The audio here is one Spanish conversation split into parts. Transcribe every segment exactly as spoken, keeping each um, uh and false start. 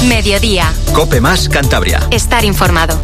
Mediodía. COPE más Cantabria. Estar informado.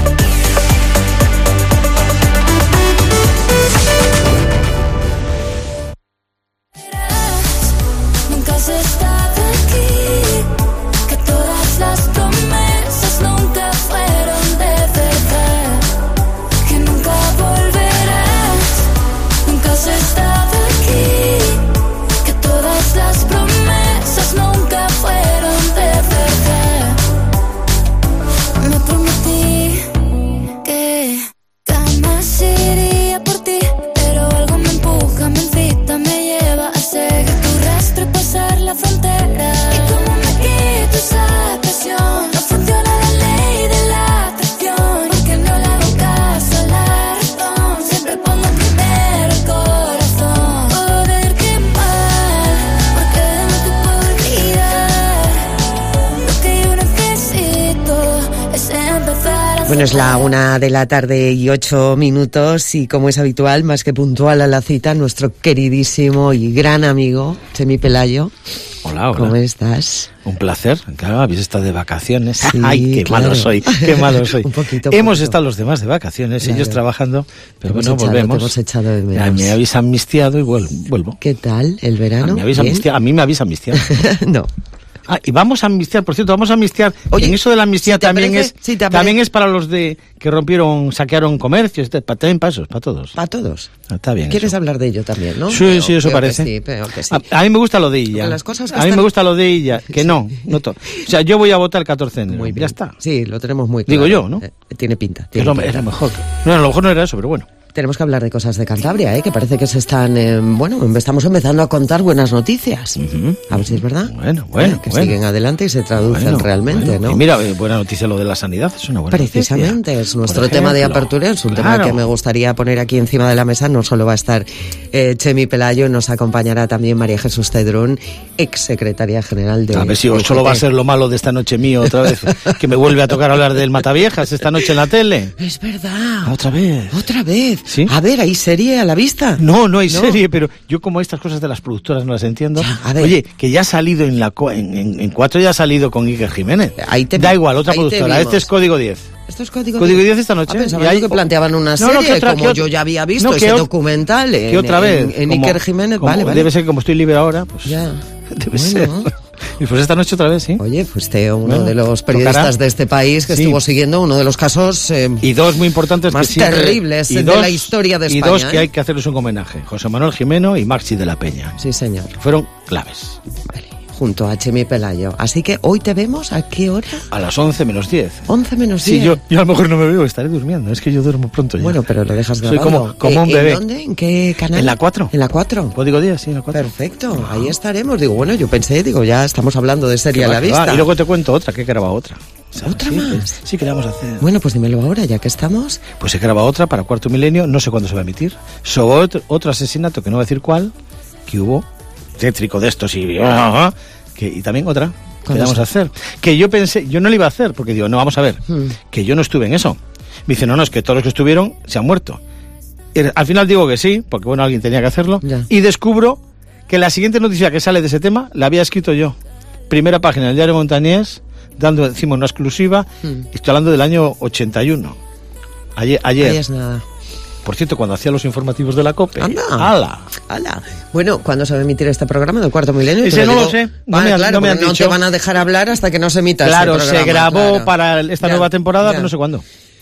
Bueno, es la una de la tarde y ocho minutos y, como es habitual, más que puntual a la cita, nuestro queridísimo y gran amigo Chemi Pelayo. Hola, hola. ¿Cómo estás? Un placer. Claro, habéis estado de vacaciones. Sí, Ay, qué claro. malo soy, qué malo soy. un poquito, hemos poquito. estado los demás de vacaciones, Claro. ellos trabajando, pero Hemos bueno, echado, volvemos. te hemos echado de menos. Ya me habéis amnistiado y vuel- vuelvo. ¿Qué tal el A verano? mí, habéis ¿Bien? amnistiado, a mí me habéis amnistiado. No. Ah, y vamos a amnistiar, por cierto, vamos a amnistiar. Oye, en eso de la amnistía si te también apetece, es si te apetece. también es para los de que rompieron, saquearon comercios, este, para también para esos, para todos. Para todos. Ah, está bien. ¿Quieres eso. hablar de ello también, no? Sí, Veo- sí, eso veo parece. Que sí, veo que sí. A, a mí me gusta lo de ella. Porque las cosas que a mí están- me gusta lo de ella, que no, no to- O sea, yo voy a votar el catorce de enero. Muy bien. Ya está. Sí, lo tenemos muy claro. Digo yo, ¿no? Eh, tiene pinta. Es Tiene lo, pinta. es lo mejor. No, a lo mejor no era eso, pero bueno. Tenemos que hablar de cosas de Cantabria, ¿eh? Que parece que se están, eh, bueno, estamos empezando a contar buenas noticias. Ujú. A ver si es verdad. Bueno, bueno, que bueno. siguen adelante y se traducen Bueno, realmente, bueno. ¿no? Y mira, eh, buena noticia lo de la sanidad, es una buena Precisamente, noticia. es nuestro Por tema de ejemplo. apertura, es un Claro. tema que me gustaría poner aquí encima de la mesa. No solo va a estar eh, Chemi Pelayo, nos acompañará también María Jesús Cedrún, ex secretaria general de A ver si U G T. solo va a ser lo malo de esta noche mío otra vez, que me vuelve a tocar hablar del Mataviejas esta noche en la tele. Es verdad. Otra vez. Otra vez. ¿Sí? A ver, ¿hay serie a la vista? No, no hay ¿No? serie, pero yo como estas cosas de las productoras no las entiendo. Ya, a ver. Oye, que ya ha salido en la co- en, en, en cuatro ya ha salido con Iker Jiménez. Ahí te da vi- igual, otra ahí te productora. vimos. Este es Código diez. Esto es Código, Código diez esta noche. Ah, pensaba Y yo hay- que planteaban una No, serie, no, que otra- como que ot- yo ya había visto no, que ese ot- documental en, que otra vez. en, en como- Iker Jiménez. como Vale, vale. Debe ser que como estoy libre ahora, pues Ya. debe Bueno. ser. Y pues esta noche otra vez, sí. Oye, fuiste uno Bueno, de los periodistas tocará. de este país que Sí. estuvo siguiendo uno de los casos eh, Y dos muy importantes más que siempre- terribles y de dos- la historia de Y España. dos que ¿eh? hay que hacerles un homenaje. José Manuel Jimeno y Maxi de la Peña. Sí, señor. Fueron claves. Vale. Junto a Chemi Pelayo. Así que hoy te vemos, ¿a qué hora? A las once menos diez. once menos Sí, diez. yo, yo a lo mejor no me veo, estaré durmiendo. Es que yo duermo pronto ya. Bueno, pero lo dejas Soy grabado. como- como un ¿En bebé. dónde? ¿En qué canal? En la cuatro. ¿En la cuatro? Código diez, sí, en la cuatro. Perfecto, ahí estaremos. Digo, bueno, yo pensé, digo, ya estamos hablando de serie Que a va, la que va. vista. Y luego te cuento otra, que he grabado otra. ¿Sabes? ¿Otra Sí, más? que- Sí, que la vamos a hacer. Bueno, pues dímelo ahora, ya que estamos. Pues he grabado otra para Cuarto Milenio, no sé cuándo se va a emitir. Sobre otro, otro asesinato, que no voy a decir cuál, que hubo, tétrico de estos y... ah, que, y también otra, que ¿Cuándo vamos se- a hacer. Que yo pensé, yo no la iba a hacer, porque digo, no, vamos a ver, Hmm. que yo no estuve en eso. Me dice, no, no, es que todos los que estuvieron se han muerto. Y al final digo que sí, porque bueno, alguien tenía que hacerlo. Ya. Y descubro que la siguiente noticia que sale de ese tema la había escrito yo. Primera página del diario Montañés, dando encima una exclusiva. Hmm. Estoy hablando del año ochenta y uno. Ayer, ayer. Ahí es nada. Por cierto, cuando hacía los informativos de la COPE. Anda. ¡Hala! Hala. Bueno, ¿cuándo se va a emitir este programa del Cuarto Milenio? Ese Te no lo digo- sé, no Ah, me han- claro, no me han porque no dicho. te van a dejar hablar hasta que no se emita Claro, ese programa. se grabó claro. para esta Ya, nueva temporada, ya. pero no sé cuándo.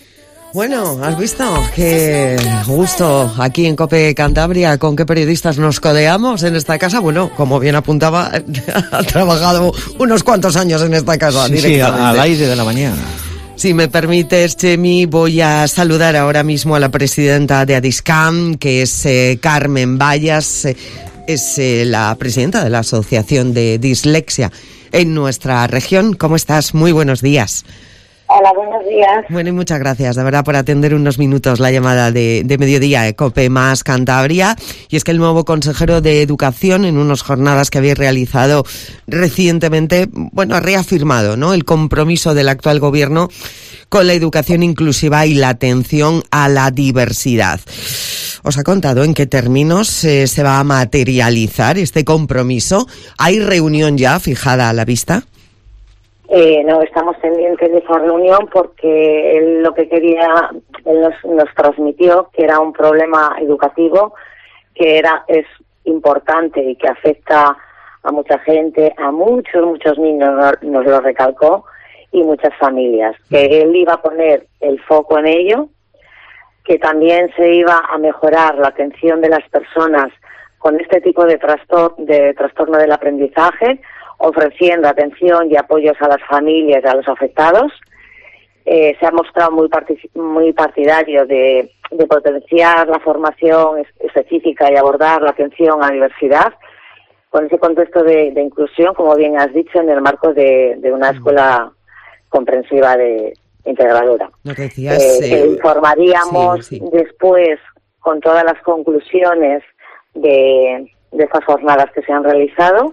Bueno, ¿has visto? Qué gusto aquí en COPE Cantabria, con qué periodistas nos codeamos en esta casa. Bueno, como bien apuntaba, ha trabajado unos cuantos años en esta casa Sí, sí, directamente. al aire de la mañana. Si me permites, Chemi, voy a saludar ahora mismo a la presidenta de ADISCAM, que es eh, Carmen Vallas, eh, es eh, la presidenta de la Asociación de Dislexia en nuestra región. ¿Cómo estás? Muy buenos días. Hola, buenos días. Bueno, y muchas gracias, de verdad, por atender unos minutos la llamada de, de mediodía de COPE más Cantabria. Y es que el nuevo consejero de Educación, en unas jornadas que habéis realizado recientemente, bueno, ha reafirmado, ¿no?, el compromiso del actual gobierno con la educación inclusiva y la atención a la diversidad. ¿Os ha contado en qué términos eh, se va a materializar este compromiso? ¿Hay reunión ya fijada a la vista? Eh, no, estamos pendientes de esa reunión porque él lo que quería, él nos, nos transmitió que era un problema educativo, que era es importante y que afecta a mucha gente, a muchos, muchos niños, nos, nos lo recalcó, y muchas familias, que él iba a poner el foco en ello, que también se iba a mejorar la atención de las personas con este tipo de trastorno, de trastorno del aprendizaje, ofreciendo atención y apoyos a las familias y a los afectados. Eh, se ha mostrado muy, partic- muy partidario de, de potenciar la formación es- específica y abordar la atención a la diversidad con ese contexto de, de inclusión, como bien has dicho, en el marco de, de una escuela comprensiva de integradora. Nos decías, eh, eh, eh, informaríamos sí, sí. después con todas las conclusiones de, de estas jornadas que se han realizado.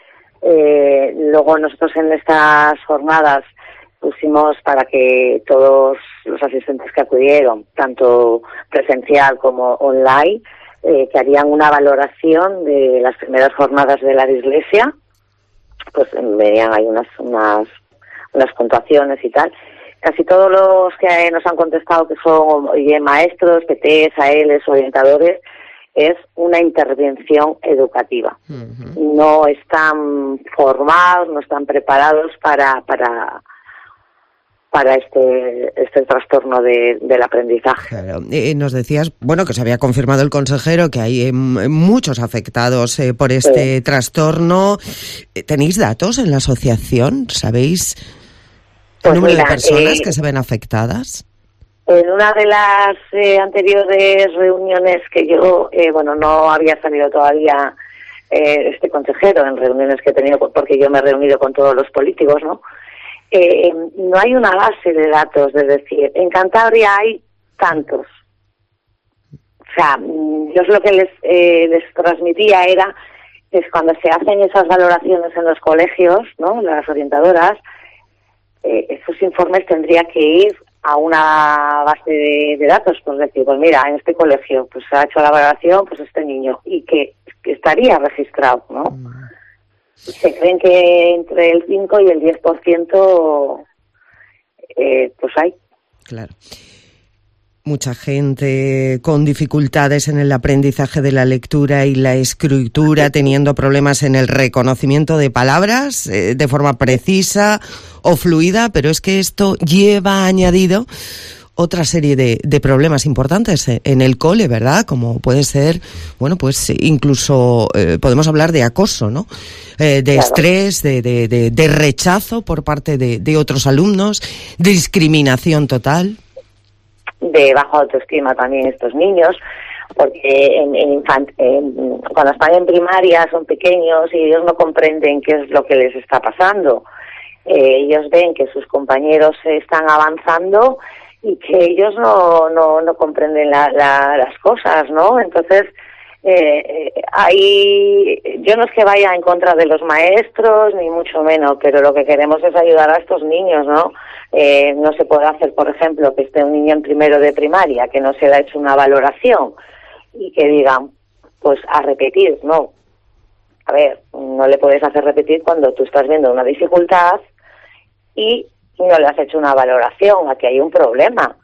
Eh, luego nosotros en estas jornadas pusimos para que todos los asistentes que acudieron, tanto presencial como online, eh, que harían una valoración de las primeras jornadas de la Iglesia, pues venían ahí unas, unas, unas puntuaciones y tal. Casi todos los que nos han contestado, que son oye, maestros, P Ts, A Ls, orientadores, es una intervención educativa. Uh-huh. No están formados, no están preparados para para para este este trastorno de, del aprendizaje. Claro. Eh, nos decías, bueno, que se había confirmado el consejero que hay eh, muchos afectados eh, por este sí. trastorno. ¿Tenéis datos en la asociación? ¿Sabéis el pues número mira, de personas eh, que se ven afectadas? En una de las eh, anteriores reuniones que yo, eh, bueno, no había salido todavía eh, este consejero en reuniones que he tenido, porque yo me he reunido con todos los políticos, ¿no? Eh, no hay una base de datos, de decir, en Cantabria hay tantos. O sea, yo lo que les, eh, les transmitía era, es cuando se hacen esas valoraciones en los colegios, ¿no? Las orientadoras, eh, esos informes tendría que ir a una base de, de datos, pues decir, pues mira, en este colegio pues se ha hecho la valoración, pues este niño, y que, que estaría registrado, ¿no? Mm. Se creen que entre el cinco y el diez por ciento eh, pues hay. Claro. Mucha gente con dificultades en el aprendizaje de la lectura y la escritura, teniendo problemas en el reconocimiento de palabras eh, de forma precisa o fluida, pero es que esto lleva añadido otra serie de, de problemas importantes en el cole, ¿verdad? Como puede ser, bueno, pues incluso eh, podemos hablar de acoso, ¿no? Eh, de claro. estrés, de, de, de, de rechazo por parte de, de otros alumnos, de discriminación total. De baja autoestima también estos niños, porque en, en infant- en, cuando están en primaria son pequeños y ellos no comprenden qué es lo que les está pasando. Eh, ellos ven que sus compañeros están avanzando y que ellos no no, no comprenden la, la, las cosas, ¿no? Entonces, eh, ahí yo no es que vaya en contra de los maestros, ni mucho menos, pero lo que queremos es ayudar a estos niños, ¿no? Eh, no se puede hacer, por ejemplo, que esté un niño en primero de primaria, que no se le ha hecho una valoración y que digan, pues a repetir, no. A ver, no le puedes hacer repetir cuando tú estás viendo una dificultad y no le has hecho una valoración, aquí hay un problema.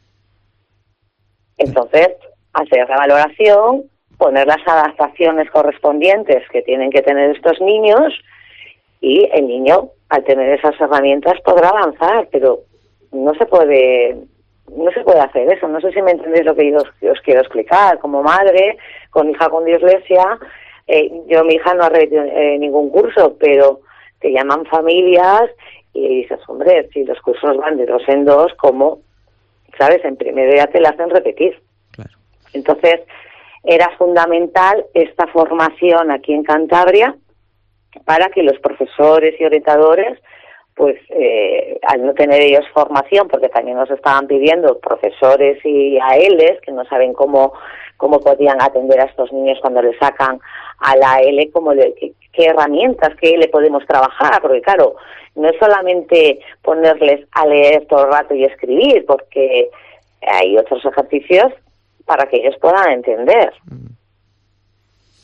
Entonces, hacer la valoración, poner las adaptaciones correspondientes que tienen que tener estos niños y el niño, al tener esas herramientas, podrá avanzar, pero no se puede no se puede hacer eso. No sé si me entendéis lo que yo os, os quiero explicar. Como madre, con hija con dislexia, eh, yo mi hija no ha repetido eh, ningún curso, pero te llaman familias y dices, hombre, si los cursos van de dos en dos, ¿cómo? ¿Sabes? En primera ya te la hacen repetir. Claro. Entonces, era fundamental esta formación aquí en Cantabria para que los profesores y orientadores, pues eh, al no tener ellos formación, porque también nos estaban pidiendo profesores y A Ls que no saben cómo cómo podían atender a estos niños cuando le sacan a la A L, cómo le, qué, qué herramientas, qué le podemos trabajar, porque claro, no es solamente ponerles a leer todo el rato y escribir, porque hay otros ejercicios para que ellos puedan entender.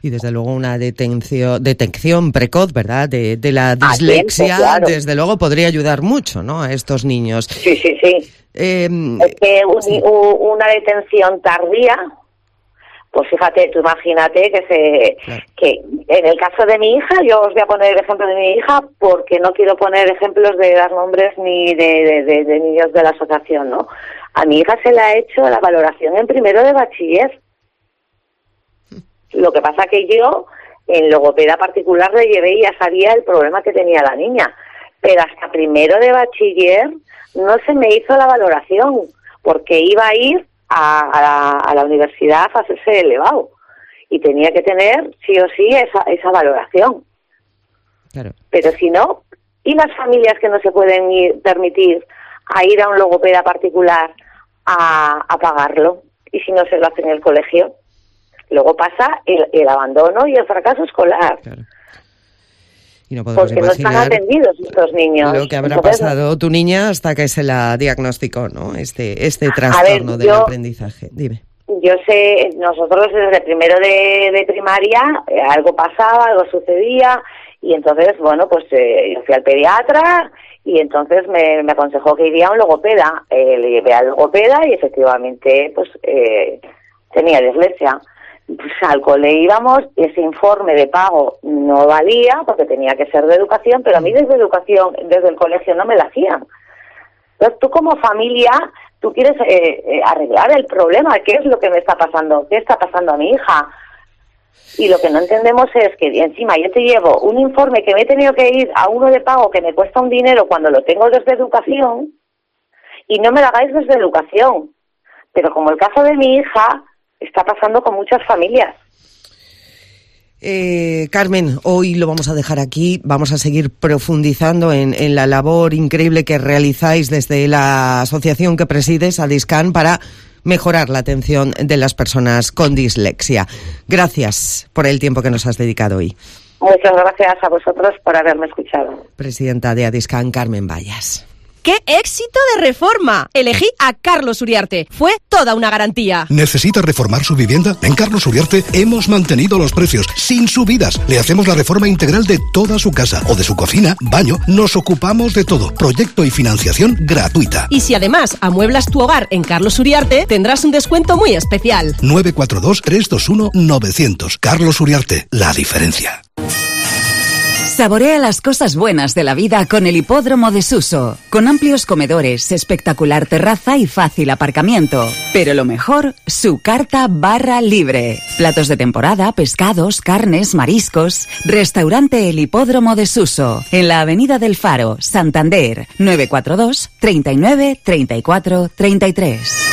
Y desde luego una detención, detección precoz, ¿verdad?, de, de la dislexia, tiempo, claro. Desde luego podría ayudar mucho, ¿no?, a estos niños. Sí, sí, sí. Eh, es que un, sí. una detención tardía, pues fíjate, tú imagínate que se claro. que en el caso de mi hija, yo os voy a poner el ejemplo de mi hija porque no quiero poner ejemplos de dar nombres ni de, de, de, de niños de la asociación, ¿no? A mi hija se le ha hecho la valoración en primero de bachiller. Lo que pasa que yo en logopeda particular le llevé y ya sabía el problema que tenía la niña, pero hasta primero de bachiller no se me hizo la valoración porque iba a ir a, a, la, a la universidad a hacerse elevado y tenía que tener sí o sí esa, esa valoración. Claro. Pero si no, ¿y las familias que no se pueden ir, permitir a ir a un logopeda particular a, a pagarlo? ¿Y si no se lo hace en el colegio? Luego pasa el, el abandono y el fracaso escolar. Claro. Y no podemos porque no están atendidos estos niños. Lo que habrá Entonces, pasado tu niña hasta que se la diagnosticó, ¿no? Este, este trastorno ver, del yo, aprendizaje. Dime. Yo sé, nosotros desde primero de, de primaria eh, algo pasaba, algo sucedía y entonces, bueno, pues eh, yo fui al pediatra y entonces me, me aconsejó que iría a un logopeda. Eh, le llevé al logopeda y efectivamente, pues eh, tenía dislexia. Pues al cole íbamos, ese informe de pago no valía porque tenía que ser de educación, pero a mí desde educación, desde el colegio no me la hacían. Entonces tú como familia, tú quieres eh, eh, arreglar el problema, ¿qué es lo que me está pasando? ¿Qué está pasando a mi hija? Y lo que no entendemos es que encima yo te llevo un informe que me he tenido que ir a uno de pago que me cuesta un dinero cuando lo tengo desde educación y no me lo hagáis desde educación. Pero como el caso de mi hija está pasando con muchas familias. Eh, Carmen, hoy lo vamos a dejar aquí. Vamos a seguir profundizando en, en la labor increíble que realizáis desde la asociación que presides, ADISCAN, para mejorar la atención de las personas con dislexia. Gracias por el tiempo que nos has dedicado hoy. Muchas gracias a vosotros por haberme escuchado. Presidenta de ADISCAN, Carmen Vallas. ¡Qué éxito de reforma! Elegí a Carlos Uriarte. Fue toda una garantía. ¿Necesita reformar su vivienda? En Carlos Uriarte hemos mantenido los precios sin subidas. Le hacemos la reforma integral de toda su casa o de su cocina, baño. Nos ocupamos de todo. Proyecto y financiación gratuita. Y si además amueblas tu hogar en Carlos Uriarte, tendrás un descuento muy especial. nueve cuatro dos, tres dos uno, nueve cero cero. Carlos Uriarte, la diferencia. Saborea las cosas buenas de la vida con el Hipódromo de Suso, con amplios comedores, espectacular terraza y fácil aparcamiento. Pero lo mejor, su carta barra libre. Platos de temporada, pescados, carnes, mariscos. Restaurante El Hipódromo de Suso, en la Avenida del Faro, Santander, nueve cuatro dos, treinta y nueve, treinta y cuatro, treinta y tres.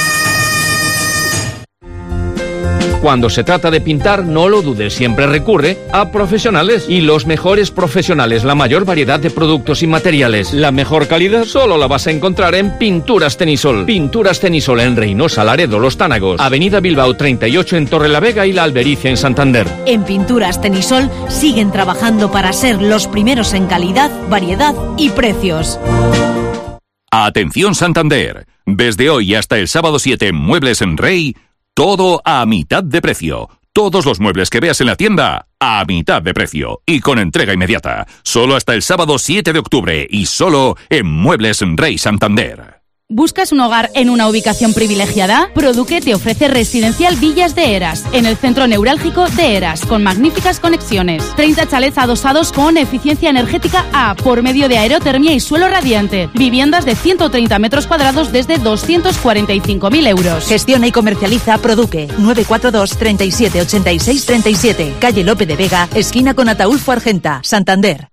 Cuando se trata de pintar, no lo dudes, siempre recurre a profesionales. Y los mejores profesionales, la mayor variedad de productos y materiales. La mejor calidad solo la vas a encontrar en Pinturas Tenisol. Pinturas Tenisol en Reynosa, Laredo, Los Tánagos. Avenida Bilbao treinta y ocho en Torrelavega y La Albericia en Santander. En Pinturas Tenisol siguen trabajando para ser los primeros en calidad, variedad y precios. Atención Santander. Desde hoy hasta el sábado siete en Muebles en Rey, todo a mitad de precio. Todos los muebles que veas en la tienda, a mitad de precio. Y con entrega inmediata. Solo hasta el sábado siete de octubre. Y solo en Muebles en Rey Santander. ¿Buscas un hogar en una ubicación privilegiada? Produque te ofrece Residencial Villas de Eras, en el centro neurálgico de Eras, con magníficas conexiones. treinta chalets adosados con eficiencia energética A, por medio de aerotermia y suelo radiante. Viviendas de ciento treinta metros cuadrados desde doscientos cuarenta y cinco mil euros. Gestiona y comercializa Produque. nueve cuatro dos, treinta y siete, ochenta y seis, treinta y siete. Calle Lope de Vega, esquina con Ataulfo Argenta, Santander.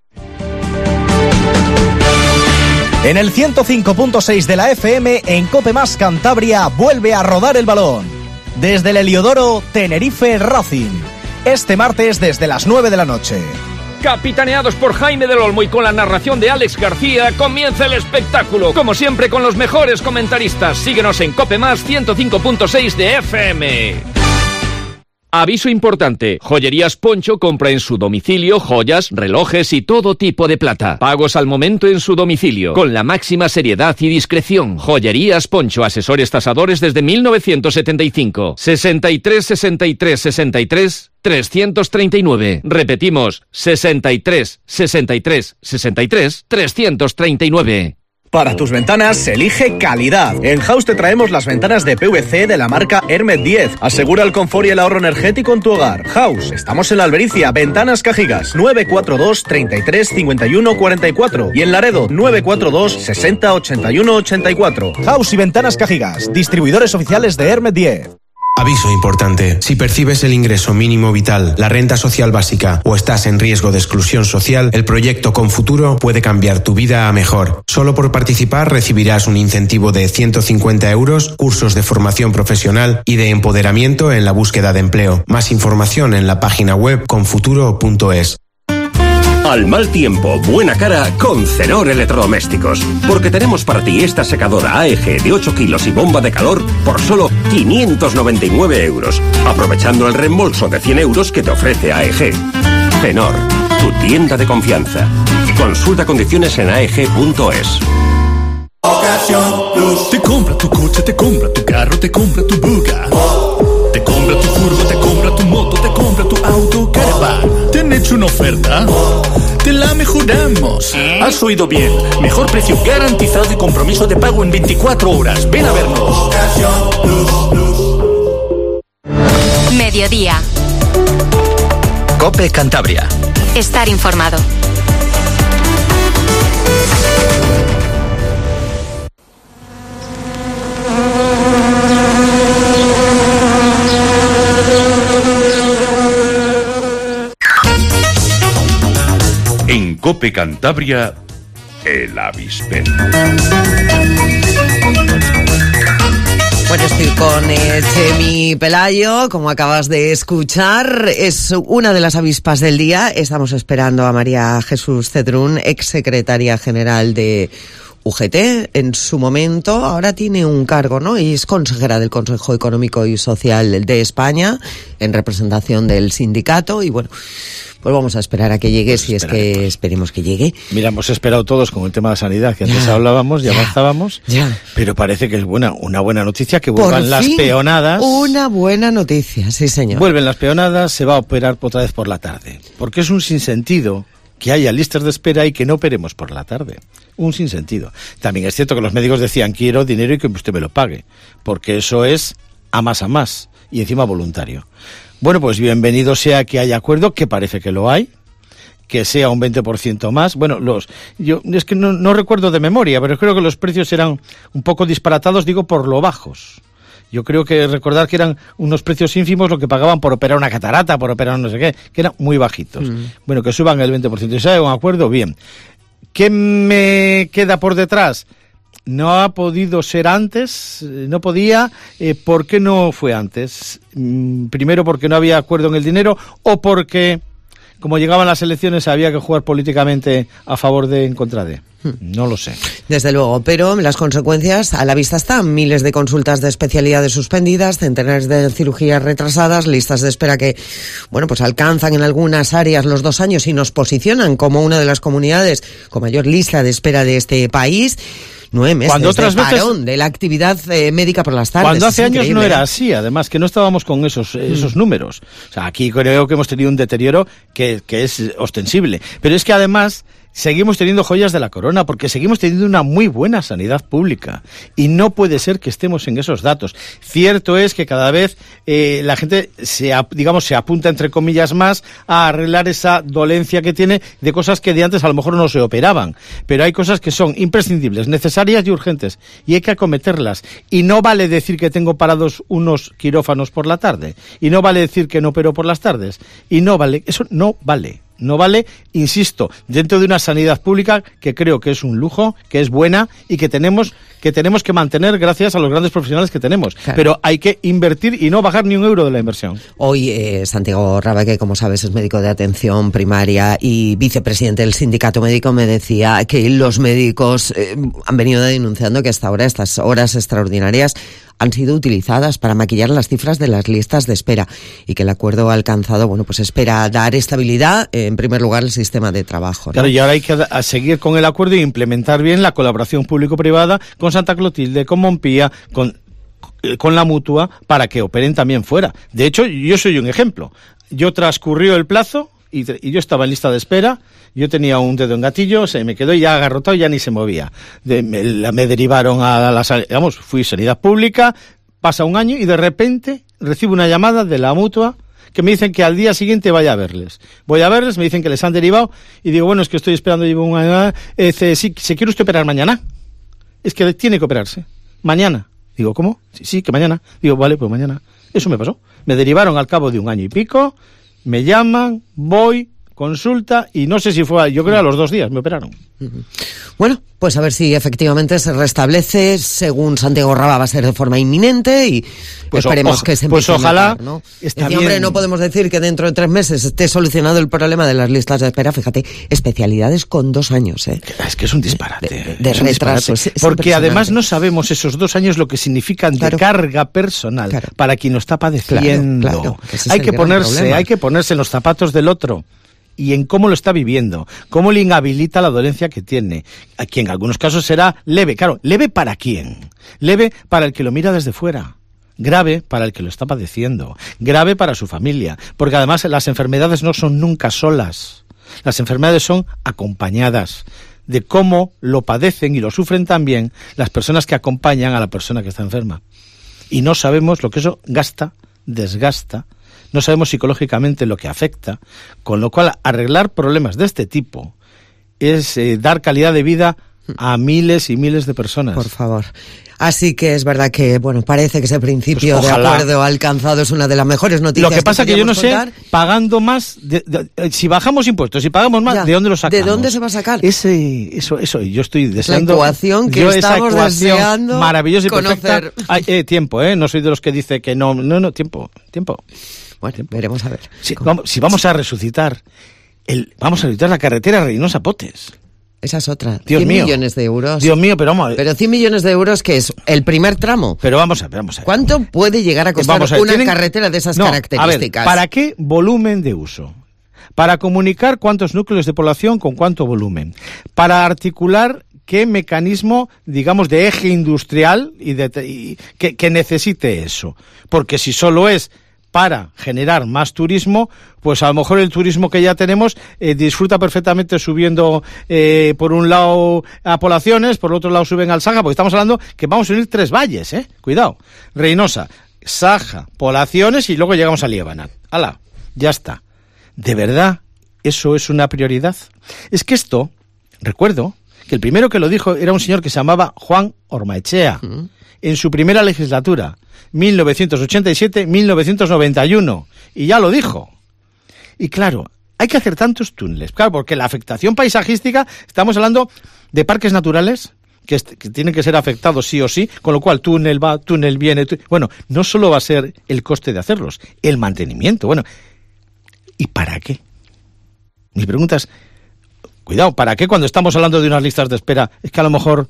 En el ciento cinco punto seis de la F M, en COPE Más Cantabria, vuelve a rodar el balón. Desde el Heliodoro, Tenerife Racing. Este martes desde las nueve de la noche. Capitaneados por Jaime del Olmo y con la narración de Alex García, comienza el espectáculo. Como siempre, con los mejores comentaristas. Síguenos en COPE Más ciento cinco punto seis de F M. Aviso importante. Joyerías Poncho compra en su domicilio joyas, relojes y todo tipo de plata. Pagos al momento en su domicilio, con la máxima seriedad y discreción. Joyerías Poncho, asesores tasadores desde mil novecientos setenta y cinco. sesenta y tres sesenta y tres sesenta y tres trescientos treinta y nueve. Repetimos, sesenta y tres sesenta y tres sesenta y tres trescientos treinta y nueve. Para tus ventanas, elige calidad. En House te traemos las ventanas de P V C de la marca Hermet diez. Asegura el confort y el ahorro energético en tu hogar. House, estamos en la Albericia, Ventanas Cajigas, nueve cuatro dos, treinta y tres, cincuenta y uno, cuarenta y cuatro. Y en Laredo, nueve cuatro dos, sesenta, ochenta y uno, ochenta y cuatro. House y Ventanas Cajigas, distribuidores oficiales de Hermet diez. Aviso importante. Si percibes el ingreso mínimo vital, la renta social básica o estás en riesgo de exclusión social, el proyecto Con Futuro puede cambiar tu vida a mejor. Solo por participar recibirás un incentivo de ciento cincuenta euros, cursos de formación profesional y de empoderamiento en la búsqueda de empleo. Más información en la página web confuturo punto es. Al mal tiempo, buena cara con Cenor Electrodomésticos. Porque tenemos para ti esta secadora A E G de ocho kilos y bomba de calor por solo quinientos noventa y nueve euros, aprovechando el reembolso de cien euros que te ofrece A E G. Cenor, tu tienda de confianza. Consulta condiciones en a e ge punto es. Ocasión Plus. Te compra tu coche, te compra tu carro, te compra tu buga. Te compra tu furgo, te compra tu moto, te compra tu auto, caravan. ¿Te han hecho una oferta? Te la mejoramos. Has oído bien. Mejor precio garantizado y compromiso de pago en veinticuatro horas. Ven a vernos. Mediodía. COPE Cantabria. Estar informado. En COPE Cantabria, el avispero. Bueno, estoy con eh, Chemi Pelayo, como acabas de escuchar, es una de las avispas del día. Estamos esperando a María Jesús Cedrún, exsecretaria general de U G T en su momento. Ahora tiene un cargo, ¿no? Y es consejera del Consejo Económico y Social de España, en representación del sindicato. Y bueno, pues vamos a esperar a que llegue, pues si es que esperemos que llegue. Mira, hemos esperado todos con el tema de sanidad, que antes ya, hablábamos y ya, avanzábamos, ya. Pero parece que es buena, una buena noticia que vuelvan por las fin, peonadas. Una buena noticia, sí señor. Vuelven las peonadas, se va a operar otra vez por la tarde, porque es un sinsentido que haya listas de espera y que no operemos por la tarde. Un sinsentido. También es cierto que los médicos decían quiero dinero y que usted me lo pague, porque eso es a más a más y encima voluntario. Bueno, pues bienvenido sea que haya acuerdo, que parece que lo hay, que sea un veinte por ciento más. Bueno, los yo es que no, no recuerdo de memoria, pero creo que los precios eran un poco disparatados, digo, por lo bajos. Yo creo que recordar que eran unos precios ínfimos lo que pagaban por operar una catarata, por operar no sé qué, que eran muy bajitos. Mm. Bueno, que suban el veinte por ciento. ¿Y si hay un acuerdo? Bien. ¿Qué me queda por detrás? No ha podido ser antes, no podía. Eh, ¿Por qué no fue antes? Mm, primero porque no había acuerdo en el dinero o porque, como llegaban las elecciones, había que jugar políticamente a favor de en contra de. No lo sé. Desde luego, pero las consecuencias a la vista están. Miles de consultas de especialidades suspendidas, centenares de cirugías retrasadas, listas de espera que, bueno, pues alcanzan en algunas áreas los dos años y nos posicionan como una de las comunidades con mayor lista de espera de este país. Nueve meses cuando otras de veces, parón de la actividad eh, médica por las tardes. Cuando hace es años increíble. no era así, además, que no estábamos con esos esos mm. números. O sea, aquí creo que hemos tenido un deterioro que, que es ostensible. Pero es que además seguimos teniendo joyas de la corona, porque seguimos teniendo una muy buena sanidad pública. Y no puede ser que estemos en esos datos. Cierto es que cada vez eh, la gente, se digamos, se apunta, entre comillas, más a arreglar esa dolencia que tiene de cosas que de antes a lo mejor no se operaban. Pero hay cosas que son imprescindibles, necesarias y urgentes. Y hay que acometerlas. Y no vale decir que tengo parados unos quirófanos por la tarde. Y no vale decir que no opero por las tardes. Y no vale, eso no vale. No vale, insisto, dentro de una sanidad pública que creo que es un lujo, que es buena y que tenemos que tenemos que mantener gracias a los grandes profesionales que tenemos. Claro. Pero hay que invertir y no bajar ni un euro de la inversión. Hoy eh, Santiago Raba, que como sabes es médico de atención primaria y vicepresidente del sindicato médico, me decía que los médicos eh, han venido denunciando que hasta ahora, estas horas extraordinarias, han sido utilizadas para maquillar las cifras de las listas de espera y que el acuerdo alcanzado, bueno, pues espera dar estabilidad, eh, en primer lugar, al sistema de trabajo, ¿no? Claro, y ahora hay que a seguir con el acuerdo y implementar bien la colaboración público-privada con Santa Clotilde, con Montpía, con, con la Mutua, para que operen también fuera. De hecho, yo soy un ejemplo. Yo transcurrió el plazo y, y yo estaba en lista de espera. Yo tenía un dedo en gatillo, se me quedó ya agarrotado y ya ni se movía. De, me, me derivaron a la, vamos, fui sanidad pública, pasa un año y de repente recibo una llamada de la Mutua que me dicen que al día siguiente vaya a verles. Voy a verles, me dicen que les han derivado y digo, bueno, es que estoy esperando, llevo un año, eh, ¿se quiere usted operar mañana? Es que tiene que operarse. Mañana. Digo, ¿cómo? Sí, sí, que mañana. Digo, vale, pues mañana. Eso me pasó. Me derivaron al cabo de un año y pico, me llaman, voy, consulta y no sé si fue, yo creo a los dos días me operaron. Bueno, pues a ver si efectivamente se restablece, según Santiago Raba va a ser de forma inminente y pues esperemos o, que se pues ojalá notar, ¿no? Decía, hombre, no podemos decir que dentro de tres meses esté solucionado el problema de las listas de espera. Fíjate, especialidades con dos años, ¿eh? Es que es un disparate. De, de, de es retraso. Un disparate. Porque además no sabemos esos dos años lo que significan claro. de carga personal claro. para quien lo está padeciendo. Claro, claro, que hay que ponerse, problema. hay que ponerse en los zapatos del otro. Y en cómo lo está viviendo, cómo le inhabilita la dolencia que tiene, que en algunos casos será leve. Claro, ¿leve para quién? Leve para el que lo mira desde fuera, grave para el que lo está padeciendo, grave para su familia, porque además las enfermedades no son nunca solas, las enfermedades son acompañadas de cómo lo padecen y lo sufren también las personas que acompañan a la persona que está enferma. Y no sabemos lo que eso gasta, desgasta, no sabemos psicológicamente lo que afecta, con lo cual arreglar problemas de este tipo es eh, dar calidad de vida a miles y miles de personas. Por favor. Así que es verdad que, bueno, parece que ese principio pues de acuerdo alcanzado es una de las mejores noticias. Lo que pasa que, que yo no contar. sé, pagando más, de, de, de, si bajamos impuestos, si pagamos más, ya, ¿de dónde lo sacamos? ¿De dónde se va a sacar? Ese, eso, eso, yo estoy deseando. La ecuación que yo, estamos esa ecuación deseando maravillosa y conocer. perfecta. Hay, eh, tiempo, eh, no soy de los que dice que no, no, no, tiempo, tiempo. Bueno, tiempo. Veremos a ver. Si vamos, si vamos a resucitar, el, vamos a resucitar la carretera Reynosa-Potes. Esa es otra. Dios cien mío. millones de euros. Dios mío, pero vamos a ver. Pero cien millones de euros, que es el primer tramo. Pero vamos a ver, vamos a ver. ¿Cuánto puede llegar a costar a ver, una ¿tienen... carretera de esas no, características? A ver, ¿para qué volumen de uso? Para comunicar cuántos núcleos de población con cuánto volumen. Para articular qué mecanismo, digamos, de eje industrial y, de, y que, que necesite eso. Porque si solo es para generar más turismo, pues a lo mejor el turismo que ya tenemos eh, disfruta perfectamente subiendo eh, por un lado a Poblaciones, por el otro lado suben al Saja, porque estamos hablando que vamos a unir tres valles, ¿eh? Cuidado. Reynosa, Saja, Poblaciones y luego llegamos a Liébana. ¡Hala! Ya está. ¿De verdad eso es una prioridad? Es que esto, recuerdo que el primero que lo dijo era un señor que se llamaba Juan Ormaechea, uh-huh. en su primera legislatura, mil novecientos ochenta y siete a mil novecientos noventa y uno, y ya lo dijo. Y claro, hay que hacer tantos túneles, claro, porque la afectación paisajística, estamos hablando de parques naturales que, est- que tienen que ser afectados sí o sí, con lo cual túnel va, túnel viene, tú- bueno, no solo va a ser el coste de hacerlos, el mantenimiento, bueno, ¿y para qué? Mi pregunta es, cuidado, ¿para qué cuando estamos hablando de unas listas de espera? Es que a lo mejor...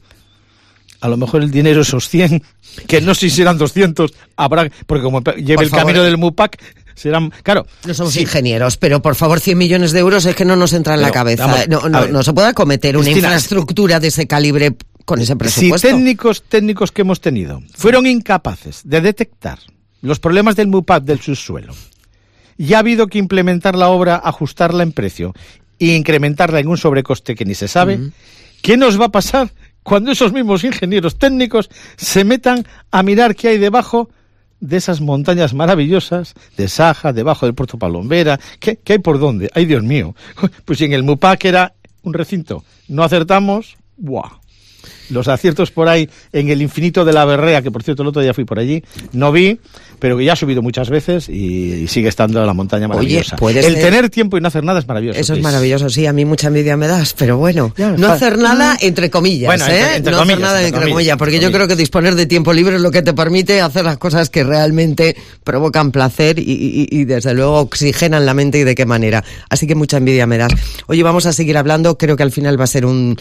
A lo mejor el dinero, esos cien, que no sé si serán doscientos, habrá, porque como lleve el camino del MUPAC, serán, claro. No somos sí. ingenieros, pero por favor, cien millones de euros es que no nos entra en pero, la cabeza. Vamos, no, no, no se puede acometer una Cristina, infraestructura de ese calibre con ese presupuesto. Si técnicos, técnicos que hemos tenido fueron incapaces de detectar los problemas del MUPAC del subsuelo, y ha habido que implementar la obra, ajustarla en precio, e incrementarla en un sobrecoste que ni se sabe, uh-huh. ¿qué nos va a pasar cuando esos mismos ingenieros técnicos se metan a mirar qué hay debajo de esas montañas maravillosas de Saja, debajo del Puerto Palombera? ¿Qué, qué hay por dónde? ¡Ay, Dios mío! Pues si en el MUPAC era un recinto, no acertamos, ¡buah! Los aciertos por ahí en el infinito de la Berrea, que por cierto el otro día fui por allí, no vi, pero que ya ha subido muchas veces y, y sigue estando la montaña maravillosa. Oye, el ser... tener tiempo y no hacer nada es maravilloso. Eso es sí. maravilloso, sí, a mí mucha envidia me das, pero bueno, ya, no hacer nada entre comillas, bueno, ¿eh? Entre, entre no comillas, hacer nada entre, entre comillas, comillas, porque entre yo comillas. creo que disponer de tiempo libre es lo que te permite hacer las cosas que realmente provocan placer y, y, y desde luego oxigenan la mente y de qué manera. Así que mucha envidia me das. Oye, vamos a seguir hablando, creo que al final va a ser un...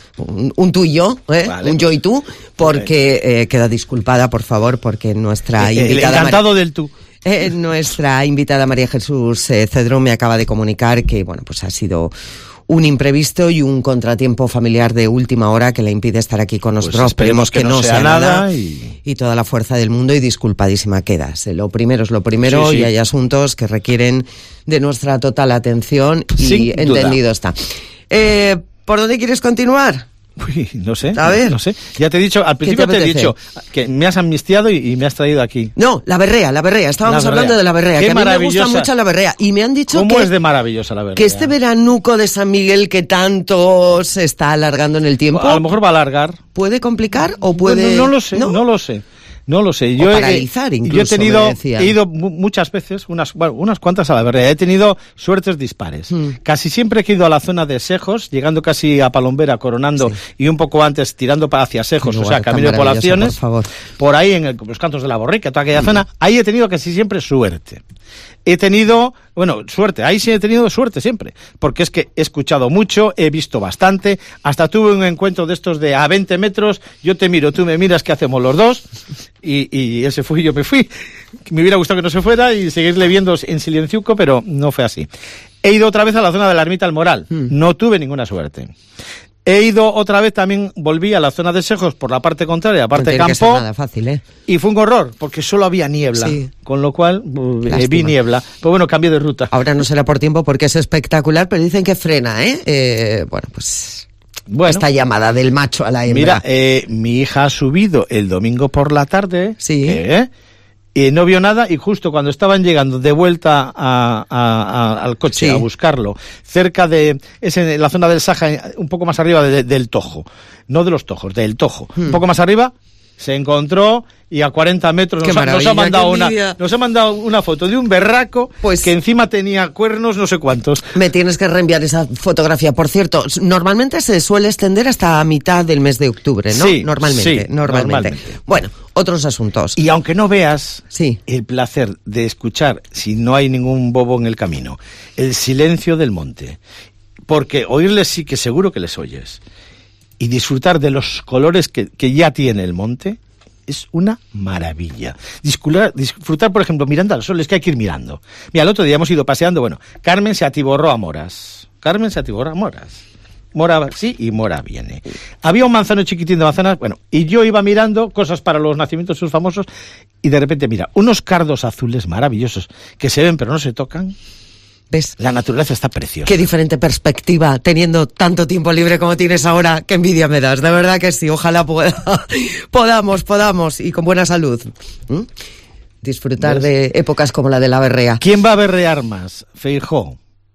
un, un tú y yo, ¿eh? Vale. Un yo y tú, porque eh, queda disculpada, por favor, porque nuestra El, invitada... el encantado Mar... del tú. Eh, nuestra invitada María Jesús eh, Cedrón me acaba de comunicar que, bueno, pues ha sido un imprevisto y un contratiempo familiar de última hora que le impide estar aquí con nosotros. Pues esperemos que, que no sea, sea nada, nada y... y toda la fuerza del mundo, y disculpadísima quedas. Lo primero es lo primero, sí, sí. Y hay asuntos que requieren de nuestra total atención y Sin entendido duda. está. Eh, ¿Por dónde quieres continuar? Uy, no sé, a ver. no sé. Ya te he dicho, al principio te, te he dicho que me has amnistiado y, y me has traído aquí. No, la berrea, la berrea. Estábamos la berrea. hablando de la berrea, Qué que a mí me gusta mucho la berrea. Y me han dicho ¿Cómo que... es de maravillosa la berrea? Que este veranuco de San Miguel que tanto se está alargando en el tiempo... A lo mejor va a alargar. ¿Puede complicar o puede...? Bueno, no lo sé, no, no lo sé. No lo sé. Yo o paralizar he, incluso, yo he tenido, he ido muchas veces, unas, bueno, unas cuantas a la berrea. He tenido suertes dispares. Mm. Casi siempre he ido a la zona de Sejos, llegando casi a Palombera, Coronando, sí. Y un poco antes tirando para hacia Sejos, o sea, camino de poblaciones. Por favor. Por ahí en el, los Cantos de la Borrica, toda aquella mm. zona. Ahí he tenido casi siempre suerte. He tenido, bueno, suerte, ahí sí he tenido suerte siempre, porque es que he escuchado mucho, he visto bastante, hasta tuve un encuentro de estos de a veinte metros, yo te miro, tú me miras, ¿qué hacemos los dos? Y, y él se fue y yo me fui. Me hubiera gustado que no se fuera y seguirle viendo en silenciuco, pero no fue así. He ido otra vez a la zona de la Ermita del Moral, mm. no tuve ninguna suerte. He ido otra vez, también volví a la zona de Sejos por la parte contraria, la parte no de campo. Que ser nada fácil, ¿eh? Y fue un horror, porque solo había niebla. Sí. Con lo cual, eh, vi niebla. Pero bueno, cambié de ruta. Ahora no será por tiempo porque es espectacular, pero dicen que frena, ¿eh? eh bueno, pues... Bueno, esta llamada del macho a la hembra. Mira, eh, mi hija ha subido el domingo por la tarde. Sí. ¿eh? Y no vio nada, y justo cuando estaban llegando de vuelta a, a, a, al coche, sí. A buscarlo, cerca de, es en la zona del Saja, un poco más arriba de, de, del Tojo, no de los Tojos, del Tojo, hmm. un poco más arriba, se encontró y a cuarenta metros nos ha, nos ha mandado una nos ha mandado una foto de un berraco pues, que encima tenía cuernos no sé cuántos. Me tienes que reenviar esa fotografía. Por cierto, normalmente se suele extender hasta mitad del mes de octubre, ¿no? Sí, normalmente, sí, normalmente. normalmente. Bueno, otros asuntos. Y aunque no veas sí. el placer de escuchar, si no hay ningún bobo en el camino, el silencio del monte, porque oírles sí que seguro que les oyes, y disfrutar de los colores que, que ya tiene el monte, es una maravilla. Disfrutar, disfrutar, por ejemplo, mirando al sol, es que hay que ir mirando. Mira, el otro día hemos ido paseando, bueno, Carmen se atiborró a moras. Carmen se atiborró a moras. Mora sí y Mora viene. Había un manzano chiquitín de manzanas, bueno, y yo iba mirando cosas para los nacimientos sus famosos, y de repente, mira, unos cardos azules maravillosos, que se ven pero no se tocan. ¿Ves? La naturaleza está preciosa. Qué diferente perspectiva, teniendo tanto tiempo libre como tienes ahora. Qué envidia me das, de verdad que sí. Ojalá pueda, podamos, podamos, y con buena salud. ¿Mm? Disfrutar ¿Ves? De épocas como la de la berrea. ¿Quién va a berrear más? ¿Feijóo,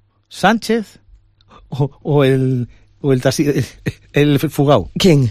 Sánchez o, o el o el, tasi, el Fugao? ¿Quién?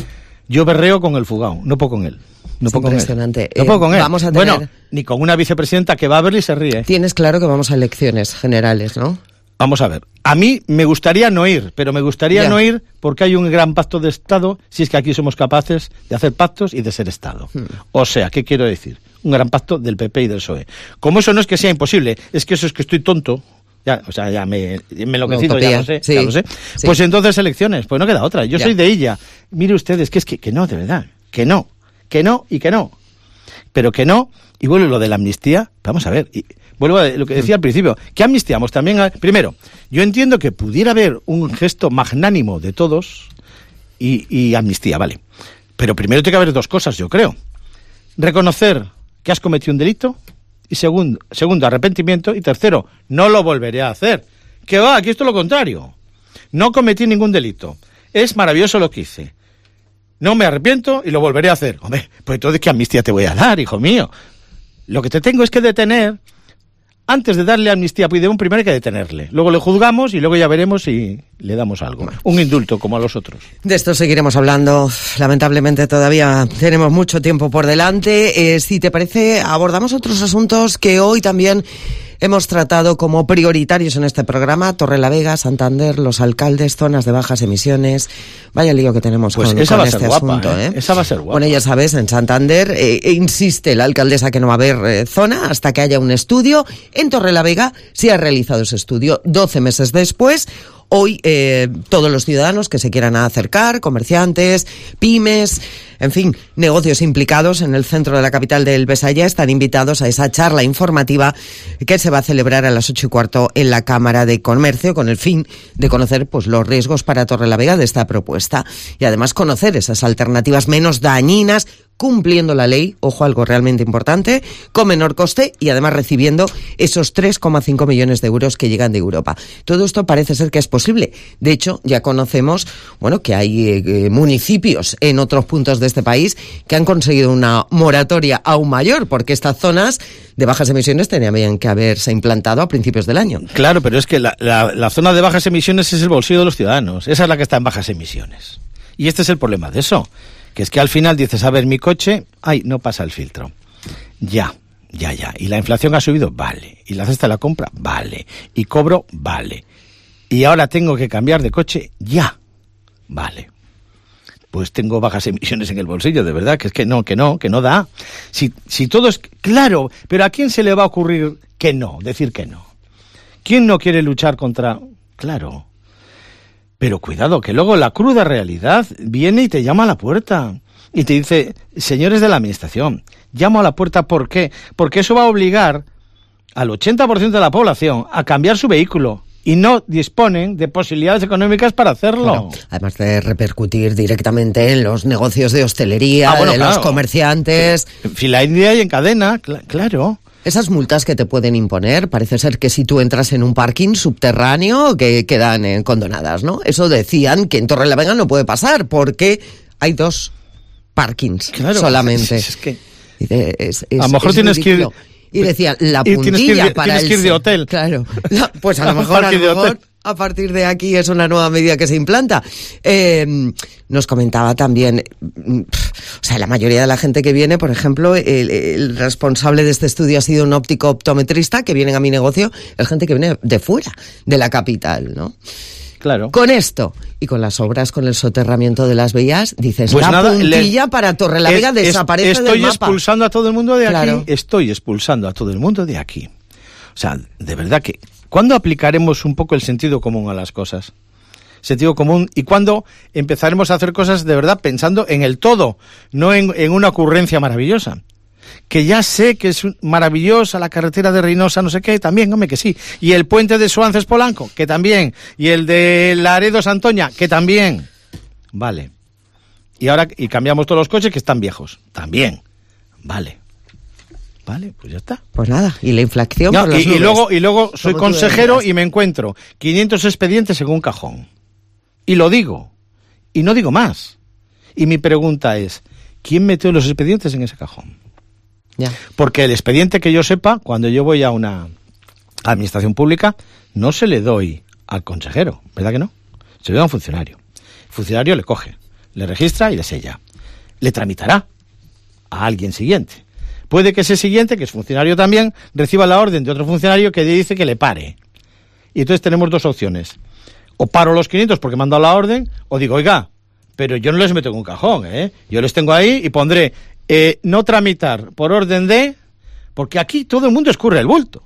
Yo berreo con el Fugao, no puedo con él. No puedo impresionante. Con él. No puedo con él. Vamos a tener... Bueno, ni con una vicepresidenta que va a verle y se ríe. Tienes claro que vamos a elecciones generales, ¿no? Vamos a ver. A mí me gustaría no ir, pero me gustaría ya. no ir porque hay un gran pacto de Estado, si es que aquí somos capaces de hacer pactos y de ser Estado. Hmm. O sea, ¿qué quiero decir? Un gran pacto del P P y del P S O E. Como eso no es que sea imposible, es que eso es que estoy tonto. Ya, o sea, ya me, me enloquecido, ya lo sé, sí. ya lo sé. Sí. Pues entonces elecciones, pues no queda otra. Yo ya. soy de ella. Mire ustedes, que es que, que no, de verdad, que no, que no y que no. Pero que no, y vuelvo a lo de la amnistía, vamos a ver, y vuelvo a lo que decía al principio, ¿qué amnistiamos? También, a, primero, yo entiendo que pudiera haber un gesto magnánimo de todos y, y amnistía, vale. Pero primero tiene que haber dos cosas, yo creo. Reconocer que has cometido un delito, y segundo, segundo, arrepentimiento, y tercero, no lo volveré a hacer. Que va, aquí esto es lo contrario. No cometí ningún delito. Es maravilloso lo que hice. No me arrepiento y lo volveré a hacer. Hombre, pues entonces, ¿qué amnistía te voy a dar, hijo mío? Lo que te tengo es que detener. Antes de darle amnistía, pues primero hay que detenerle. Luego le juzgamos y luego ya veremos si le damos algo. Un indulto, como a los otros. De esto seguiremos hablando. Lamentablemente todavía tenemos mucho tiempo por delante. Eh, si te parece, abordamos otros asuntos que hoy también hemos tratado como prioritarios en este programa. Torrelavega, Santander, los alcaldes, zonas de bajas emisiones. Vaya lío que tenemos pues con, esa con va este a ser guapa, asunto. ¿eh? ¿eh? Esa va a ser guapa. Bueno, ya sabes, en Santander eh, insiste la alcaldesa que no va a haber eh, zona hasta que haya un estudio. En Torrelavega se ha realizado ese estudio. doce meses después, Hoy eh, todos los ciudadanos que se quieran acercar, comerciantes, pymes, en fin, negocios implicados en el centro de la capital del Besaya, están invitados a esa charla informativa que se va a celebrar a las ocho y cuarto en la Cámara de Comercio, con el fin de conocer pues los riesgos para Torrelavega de esta propuesta y además conocer esas alternativas menos dañinas, cumpliendo la ley, ojo, algo realmente importante, con menor coste y además recibiendo esos tres coma cinco millones de euros que llegan de Europa. Todo esto parece ser que es posible. De hecho, ya conocemos, bueno, que hay eh, municipios en otros puntos de este país que han conseguido una moratoria aún mayor, porque estas zonas de bajas emisiones tenían que haberse implantado a principios del año. Claro, pero es que la, la, la zona de bajas emisiones es el bolsillo de los ciudadanos. Esa es la que está en bajas emisiones. Y este es el problema de eso. Que es que al final dices, a ver, mi coche, ay, no pasa el filtro. Ya, ya, ya. Y la inflación ha subido, vale. Y la cesta de la compra, vale. Y cobro, vale. Y ahora tengo que cambiar de coche, ya, vale. Pues tengo bajas emisiones en el bolsillo, de verdad, que es que no, que no, que no da. Si, si todo es claro, pero ¿a quién se le va a ocurrir que no, decir que no? ¿Quién no quiere luchar contra...? Claro. Pero cuidado, que luego la cruda realidad viene y te llama a la puerta. Y te dice, señores de la administración, llamo a la puerta, ¿por qué? Porque eso va a obligar al ochenta por ciento de la población a cambiar su vehículo. Y no disponen de posibilidades económicas para hacerlo. Claro, además de repercutir directamente en los negocios de hostelería, ah, bueno, de claro. los comerciantes. En fila india y en cadena, cl- claro. Esas multas que te pueden imponer, parece ser que si tú entras en un parking subterráneo, que quedan eh, condonadas, ¿no? Eso decían que en Torrelavega no puede pasar, porque hay dos parkings claro, solamente. Es, es que... Es, es, a lo mejor tienes ridículo. que ir... Y decían, la puntilla tienes que ir de, para tienes el... que ir de hotel. Claro. No, pues a lo mejor, a lo mejor a partir de aquí es una nueva medida que se implanta. Eh, nos comentaba también, o sea, la mayoría de la gente que viene, por ejemplo, el, el responsable de este estudio ha sido un óptico optometrista, que vienen a mi negocio, es gente que viene de fuera, de la capital, ¿no? Claro. Con esto y con las obras, con el soterramiento de las vías, dices, pues la nada, puntilla le, para Torrelavega es, desaparece es, del mapa. Estoy expulsando a todo el mundo de claro. aquí. Estoy expulsando a todo el mundo de aquí. O sea, de verdad que... ¿Cuándo aplicaremos un poco el sentido común a las cosas? Sentido común. ¿Y cuándo empezaremos a hacer cosas de verdad pensando en el todo, no en, en una ocurrencia maravillosa? Que ya sé que es maravillosa la carretera de Reynosa, no sé qué, también, hombre, que sí. Y el puente de Suances Polanco, que también. Y el de Laredo Santoña, que también. Vale. Y ahora, y cambiamos todos los coches que están viejos. También. Vale. Vale, pues ya está. Pues nada, y la inflación no, por las y, nubes, y luego, y luego soy consejero decías. Y me encuentro quinientos expedientes en un cajón. Y lo digo. Y no digo más. Y mi pregunta es, ¿quién metió los expedientes en ese cajón? Ya. Porque el expediente que yo sepa, cuando yo voy a una administración pública, no se le doy al consejero, ¿verdad que no? Se le da a un funcionario. El funcionario le coge, le registra y le sella. Le tramitará a alguien siguiente. Puede que ese siguiente, que es funcionario también, reciba la orden de otro funcionario que le dice que le pare. Y entonces tenemos dos opciones. O paro los quinientos porque me han dado la orden, o digo, oiga, pero yo no les meto en un cajón, ¿eh? Yo les tengo ahí y pondré eh, no tramitar por orden de... Porque aquí todo el mundo escurre el bulto.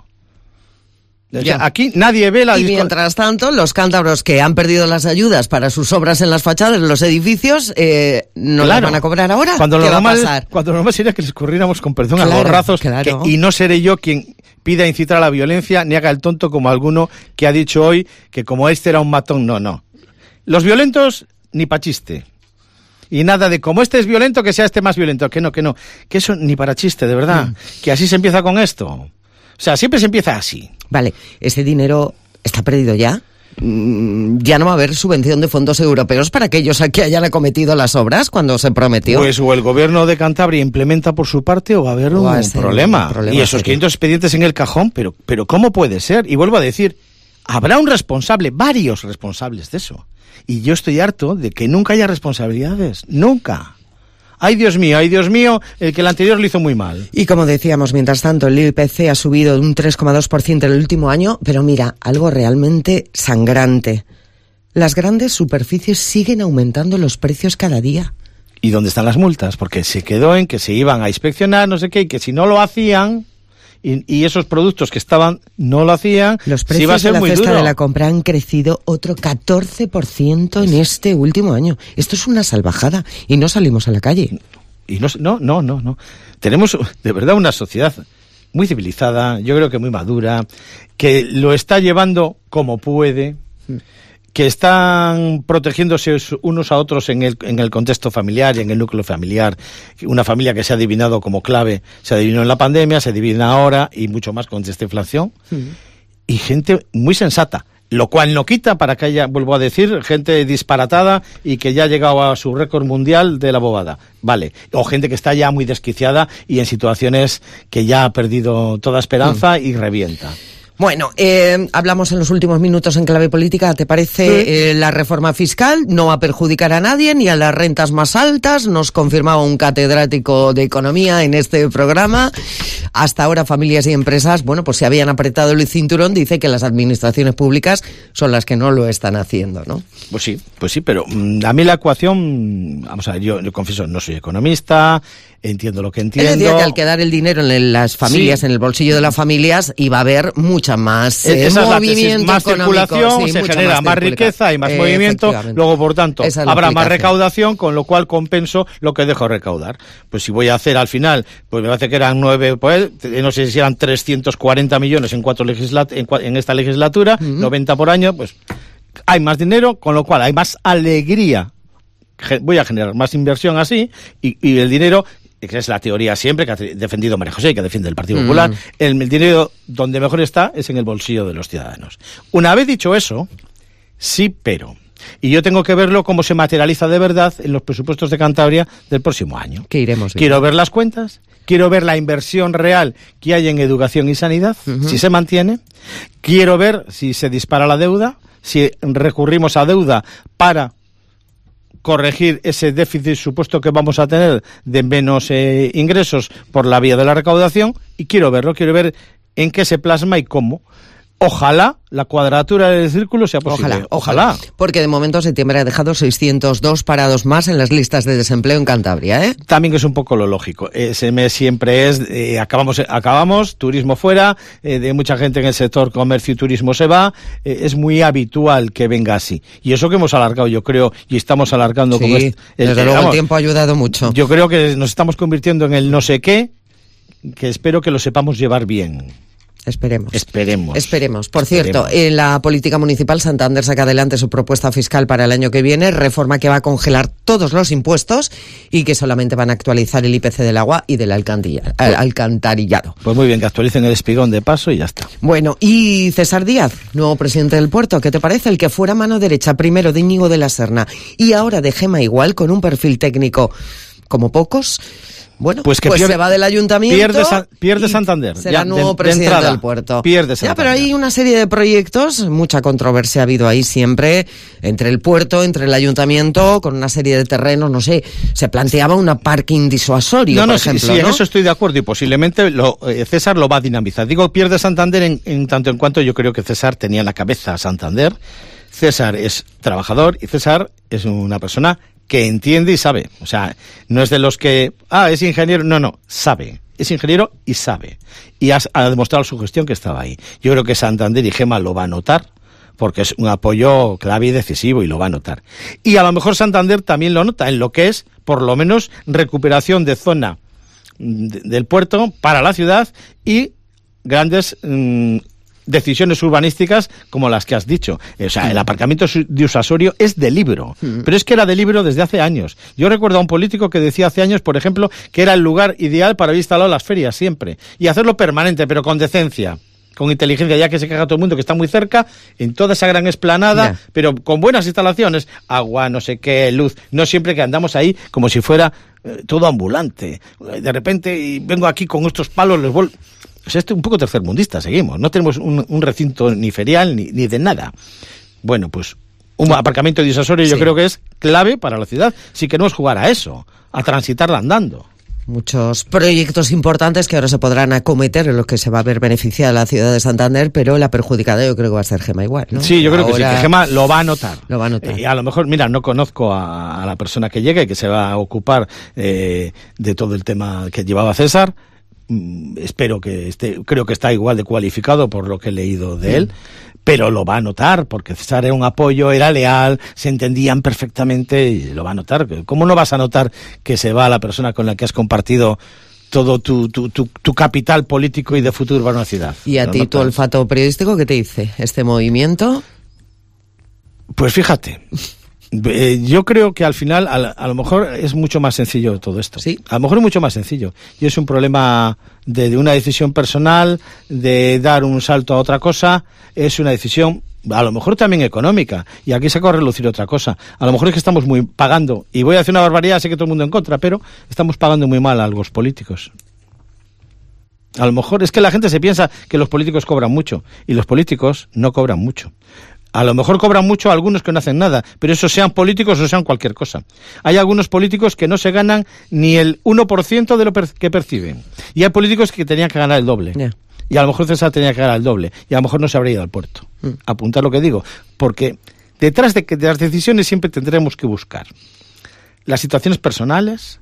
O sea, aquí nadie ve la... Y disco... mientras tanto, los cántabros que han perdido las ayudas para sus obras en las fachadas, en los edificios, eh, ¿no claro. las van a cobrar ahora? Cuando ¿Qué lo va normal, a pasar? Cuando lo normal sería que les escurriéramos con perdón claro, a gorrazos, claro. que, y no seré yo quien pida incitar a la violencia, ni haga el tonto como alguno que ha dicho hoy que como este era un matón. No, no. Los violentos, ni pa' chiste. Y nada de como este es violento, que sea este más violento. Que no, que no. Que eso ni para chiste, de verdad. Mm. Que así se empieza con esto. O sea, siempre se empieza así. Vale, ese dinero está perdido ya. Mm, ya no va a haber subvención de fondos europeos para aquellos que hayan acometido las obras cuando se prometió. Pues o el gobierno de Cantabria implementa por su parte o va a haber un, a problema. un problema. Y esos serio. quinientos expedientes en el cajón, pero, pero ¿cómo puede ser? Y vuelvo a decir, habrá un responsable, varios responsables de eso. Y yo estoy harto de que nunca haya responsabilidades. Nunca. Ay, Dios mío, ay, Dios mío, el que el anterior lo hizo muy mal. Y como decíamos, mientras tanto, el I P C ha subido un tres coma dos por ciento en el último año, pero mira, algo realmente sangrante. Las grandes superficies siguen aumentando los precios cada día. ¿Y dónde están las multas? Porque se quedó en que se iban a inspeccionar, no sé qué, y que si no lo hacían, y, y esos productos que estaban no lo hacían, los precios sí va a ser de la muy cesta duro. de la compra han crecido otro catorce por ciento en este último año. Esto es una salvajada y no salimos a la calle. Y no, no, no, no, no. Tenemos de verdad una sociedad muy civilizada, yo creo que muy madura, que lo está llevando como puede, que están protegiéndose unos a otros en el, en el contexto familiar y en el núcleo familiar. Una familia que se ha adivinado como clave, se adivinó en la pandemia, se adivina ahora y mucho más con esta inflación. Mm. Y gente muy sensata. Lo cual no quita para que haya, vuelvo a decir, gente disparatada y que ya ha llegado a su récord mundial de la bobada. Vale. O gente que está ya muy desquiciada y en situaciones que ya ha perdido toda esperanza mm. y revienta. Bueno, eh, hablamos en los últimos minutos en clave política. ¿Te parece sí. eh, la reforma fiscal? No va a perjudicar a nadie, ni a las rentas más altas. Nos confirmaba un catedrático de economía en este programa. Hasta ahora familias y empresas, bueno, pues se habían apretado el cinturón. Dice que las administraciones públicas son las que no lo están haciendo, ¿no? Pues sí, pues sí, pero mm, a mí la ecuación, vamos a ver, yo, yo confieso, no soy economista, entiendo lo que entiendo. Él decía que al quedar el dinero en las familias, sí. en el bolsillo de las familias, iba a haber mucha más eh, Esa movimiento es la más circulación, sí, se genera más, más riqueza y más eh, movimiento, luego por tanto habrá más recaudación, con lo cual compenso lo que dejo recaudar. Pues si voy a hacer al final, pues me parece que eran nueve, pues, no sé si eran trescientos cuarenta millones en cuatro legislat en, en esta legislatura, uh-huh. noventa por año, pues hay más dinero, con lo cual hay más alegría. Voy a generar más inversión así y, y el dinero, que es la teoría siempre que ha defendido María José y que defiende el Partido mm. Popular, el, el dinero donde mejor está es en el bolsillo de los ciudadanos. Una vez dicho eso, sí, pero... Y yo tengo que verlo cómo se materializa de verdad en los presupuestos de Cantabria del próximo año. Que iremos viendo. Quiero ver las cuentas, quiero ver la inversión real que hay en educación y sanidad, uh-huh. si se mantiene. Quiero ver si se dispara la deuda, si recurrimos a deuda para corregir ese déficit supuesto que vamos a tener de menos eh, ingresos por la vía de la recaudación, y quiero verlo, quiero ver en qué se plasma y cómo. Ojalá la cuadratura del círculo sea posible. Ojalá, ojalá. Porque de momento septiembre ha dejado seiscientos dos parados más en las listas de desempleo en Cantabria, ¿eh? También es un poco lo lógico. Ese mes siempre es, eh, acabamos, acabamos, turismo fuera, eh, de mucha gente en el sector comercio y turismo se va, eh, es muy habitual que venga así. Y eso que hemos alargado, yo creo, y estamos alargando sí, con este, el, desde luego vamos, el tiempo ha ayudado mucho. Yo creo que nos estamos convirtiendo en el no sé qué, que espero que lo sepamos llevar bien. Esperemos. Esperemos. Esperemos. Por Esperemos. cierto, en la política municipal, Santander saca adelante su propuesta fiscal para el año que viene, reforma que va a congelar todos los impuestos y que solamente van a actualizar el I P C del agua y del alcantilla, pues, alcantarillado. Pues muy bien, que actualicen el espigón de paso y ya está. Bueno, y César Díaz, nuevo presidente del Puerto, ¿qué te parece? El que fuera mano derecha primero de Íñigo de la Serna y ahora de Gema Igual, con un perfil técnico como pocos. Bueno, pues, que pues pierde, se va del ayuntamiento. Pierde, San, pierde Santander. Será ya, nuevo de, presidente de entrada, del puerto. Pierde Santander. Ya, pero hay una serie de proyectos, mucha controversia ha habido ahí siempre, entre el puerto, entre el ayuntamiento, con una serie de terrenos, no sé, se planteaba un parking disuasorio, no, no, por ejemplo, sí, sí, ¿no? En eso estoy de acuerdo y posiblemente lo, eh, César lo va a dinamizar. Digo, pierde Santander en, en tanto en cuanto yo creo que César tenía en la cabeza a Santander. César es trabajador y César es una persona que entiende y sabe. O sea, no es de los que, ah, es ingeniero. No, no, sabe. Es ingeniero y sabe. Y ha, ha demostrado su gestión que estaba ahí. Yo creo que Santander y Gema lo va a notar, porque es un apoyo clave y decisivo y lo va a notar. Y a lo mejor Santander también lo nota en lo que es, por lo menos, recuperación de zona de, del puerto para la ciudad y grandes mmm, decisiones urbanísticas como las que has dicho. O sea, el aparcamiento disuasorio es de libro, mm. pero es que era de libro desde hace años. Yo recuerdo a un político que decía hace años, por ejemplo, que era el lugar ideal para haber instalado las ferias siempre, y hacerlo permanente, pero con decencia, con inteligencia, ya que se queja todo el mundo que está muy cerca, en toda esa gran explanada, yeah. pero con buenas instalaciones, agua, no sé qué, luz, no siempre que andamos ahí como si fuera eh, todo ambulante. De repente, y vengo aquí con estos palos, les vuelvo... O sea, este un poco tercermundista, seguimos. No tenemos un, un recinto ni ferial ni, ni de nada. Bueno, pues un sí. aparcamiento disuasorio yo sí. creo que es clave para la ciudad si queremos jugar a eso, a transitarla andando. Muchos proyectos importantes que ahora se podrán acometer en los que se va a ver beneficiada la ciudad de Santander, pero la perjudicada yo creo que va a ser Gema Igual, ¿no? Sí, yo creo ahora... que sí, que Gema lo va a notar. Lo va a notar. Eh, a lo mejor, mira, no conozco a, a la persona que llegue, que se va a ocupar eh, de todo el tema que llevaba César. mm, espero que esté, creo que está igual de cualificado por lo que he leído de él, pero lo va a notar, porque César era un apoyo, era leal, se entendían perfectamente y lo va a notar. ¿Cómo no vas a notar que se va la persona con la que has compartido todo tu, tu, tu, tu capital político y de futuro para una ciudad? ¿Y a lo ti notas. tu olfato periodístico qué te dice este movimiento? Pues fíjate, eh, yo creo que al final a, a lo mejor es mucho más sencillo todo esto. ¿Sí? A lo mejor es mucho más sencillo. Y es un problema de, de una decisión personal, de dar un salto a otra cosa, es una decisión a lo mejor también económica. Y aquí se acaba de relucir otra cosa. A lo mejor es que estamos muy pagando, y voy a hacer una barbaridad, sé que todo el mundo en contra, pero estamos pagando muy mal a los políticos. A lo mejor es que la gente se piensa que los políticos cobran mucho, y los políticos no cobran mucho. A lo mejor cobran mucho algunos que no hacen nada, pero esos sean políticos o sean cualquier cosa. Hay algunos políticos que no se ganan ni el uno por ciento de lo per- que perciben. Y hay políticos que tenían que ganar el doble. Yeah. Y a lo mejor César tenía que ganar el doble. Y a lo mejor no se habría ido al puerto. Mm. Apuntar lo que digo. Porque detrás de, que, de las decisiones siempre tendremos que buscar las situaciones personales,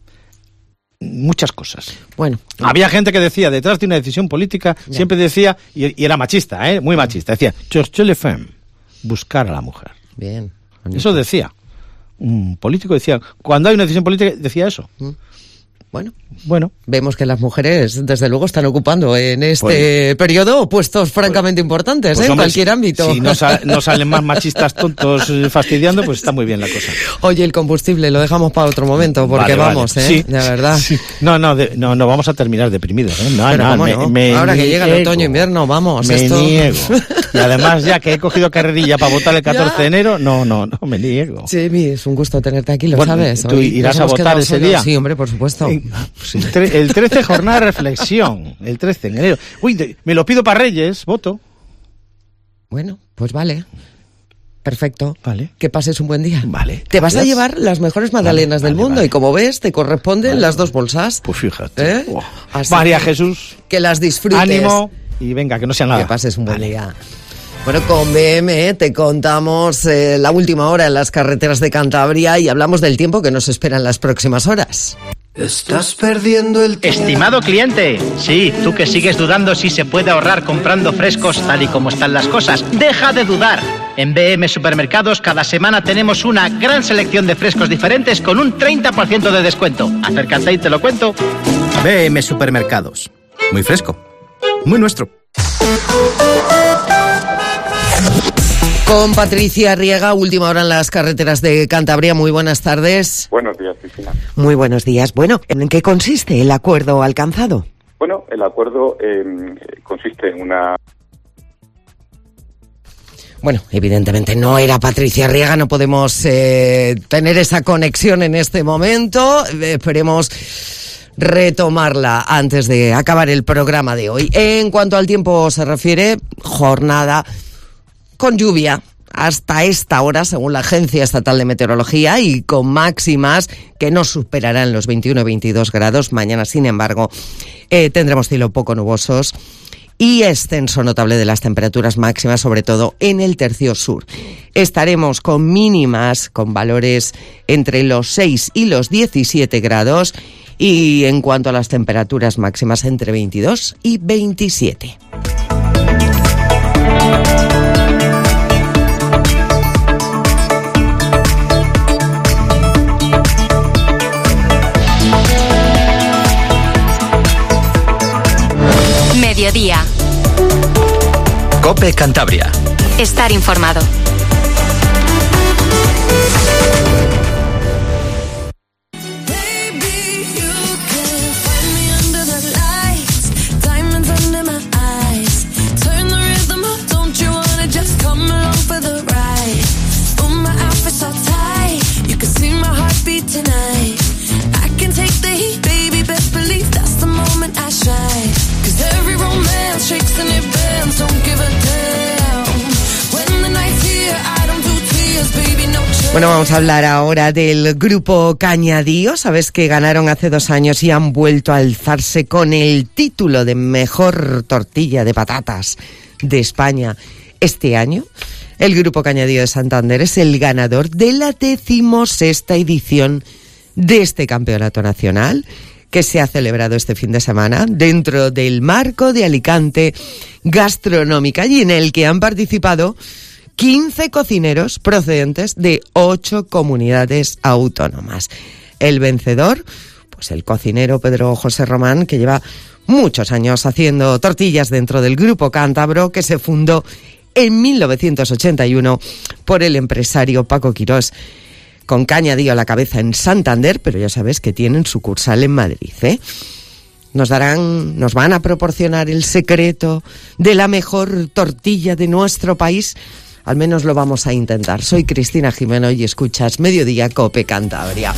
muchas cosas. Bueno, había gente que decía, detrás de una decisión política, yeah. siempre decía, y, y era machista, ¿eh? Muy machista, decía, chercher les femmes, buscar a la mujer. Bien. Bonito. Eso decía. Un político decía, cuando hay una decisión política, decía eso. Mm. Bueno, bueno, vemos que las mujeres, desde luego, están ocupando en este pues, periodo puestos francamente pues, importantes, pues, ¿eh? Hombre, en cualquier ámbito. Si no, sal, no salen más machistas tontos fastidiando, pues está muy bien la cosa. Oye, el combustible lo dejamos para otro momento, porque vale, vamos, vale. ¿eh? Sí, de verdad. Sí. No, no, de, no, no vamos a terminar deprimidos, ¿eh? No, Pero no, me, no. me Ahora que niego, llega el otoño-invierno, vamos. Me esto... niego. Y además, ya que he cogido carrerilla para votar el catorce de enero, no, no, no, me niego. Jamie, es un gusto tenerte aquí, lo bueno, sabes. ¿Tú Hoy irás a votar ese solos. día? Sí, hombre, por supuesto. Eh, sí. El trece jornada de reflexión, el trece de enero. Uy, de, me lo pido para Reyes, voto. Bueno, pues vale. Perfecto. Vale. Que pases un buen día. Vale. Te vas a llevar las mejores magdalenas vale, del vale, mundo vale. y como ves, te corresponden vale. las dos bolsas. Pues fíjate. ¿Eh? Oh. María Jesús. Que las disfrutes. Ánimo y venga, que no sea nada. Que pases un buen vale. día. Bueno, con B M te contamos eh, la última hora en las carreteras de Cantabria y hablamos del tiempo que nos espera en las próximas horas. Estás perdiendo el tiempo. Estimado cliente, sí, tú que sigues dudando si se puede ahorrar comprando frescos tal y como están las cosas, deja de dudar. En B M Supermercados cada semana tenemos una gran selección de frescos diferentes con un treinta por ciento de descuento. Acércate y te lo cuento. B M Supermercados. Muy fresco. Muy nuestro. Con Patricia Riega, última hora en las carreteras de Cantabria. Muy buenas tardes. Buenos días, Cristina. Muy buenos días. Bueno, ¿en qué consiste el acuerdo alcanzado? Bueno, el acuerdo eh, consiste en una... Bueno, evidentemente no era Patricia Riega, no podemos eh, tener esa conexión en este momento. Eh, esperemos retomarla antes de acabar el programa de hoy. En cuanto al tiempo se refiere, jornada con lluvia hasta esta hora, según la Agencia Estatal de Meteorología, y con máximas que no superarán los veintiuno a veintidós grados. Mañana, sin embargo, eh, tendremos cielo poco nubosos y ascenso notable de las temperaturas máximas, sobre todo en el tercio sur. Estaremos con mínimas, con valores entre los seis y los diecisiete grados, y en cuanto a las temperaturas máximas, entre veintidós y veintisiete. Mediodía. COPE Cantabria. Estar informado. Bueno, vamos a hablar ahora del Grupo Cañadío. Sabes que ganaron hace dos años y han vuelto a alzarse con el título de mejor tortilla de patatas de España. Este año, el Grupo Cañadío de Santander es el ganador de la decimosexta edición de este campeonato nacional, que se ha celebrado este fin de semana dentro del marco de Alicante Gastronómica y en el que han participado quince cocineros procedentes de ocho comunidades autónomas. El vencedor, pues el cocinero Pedro José Román, que lleva muchos años haciendo tortillas dentro del Grupo Cántabro, que se fundó en mil novecientos ochenta y uno por el empresario Paco Quirós, con Cañadío a la cabeza en Santander, pero ya sabes que tienen sucursal en Madrid, ¿eh? Nos darán, nos van a proporcionar el secreto de la mejor tortilla de nuestro país. Al menos lo vamos a intentar. Soy Cristina Jimeno y escuchas Mediodía Cope Cantabria.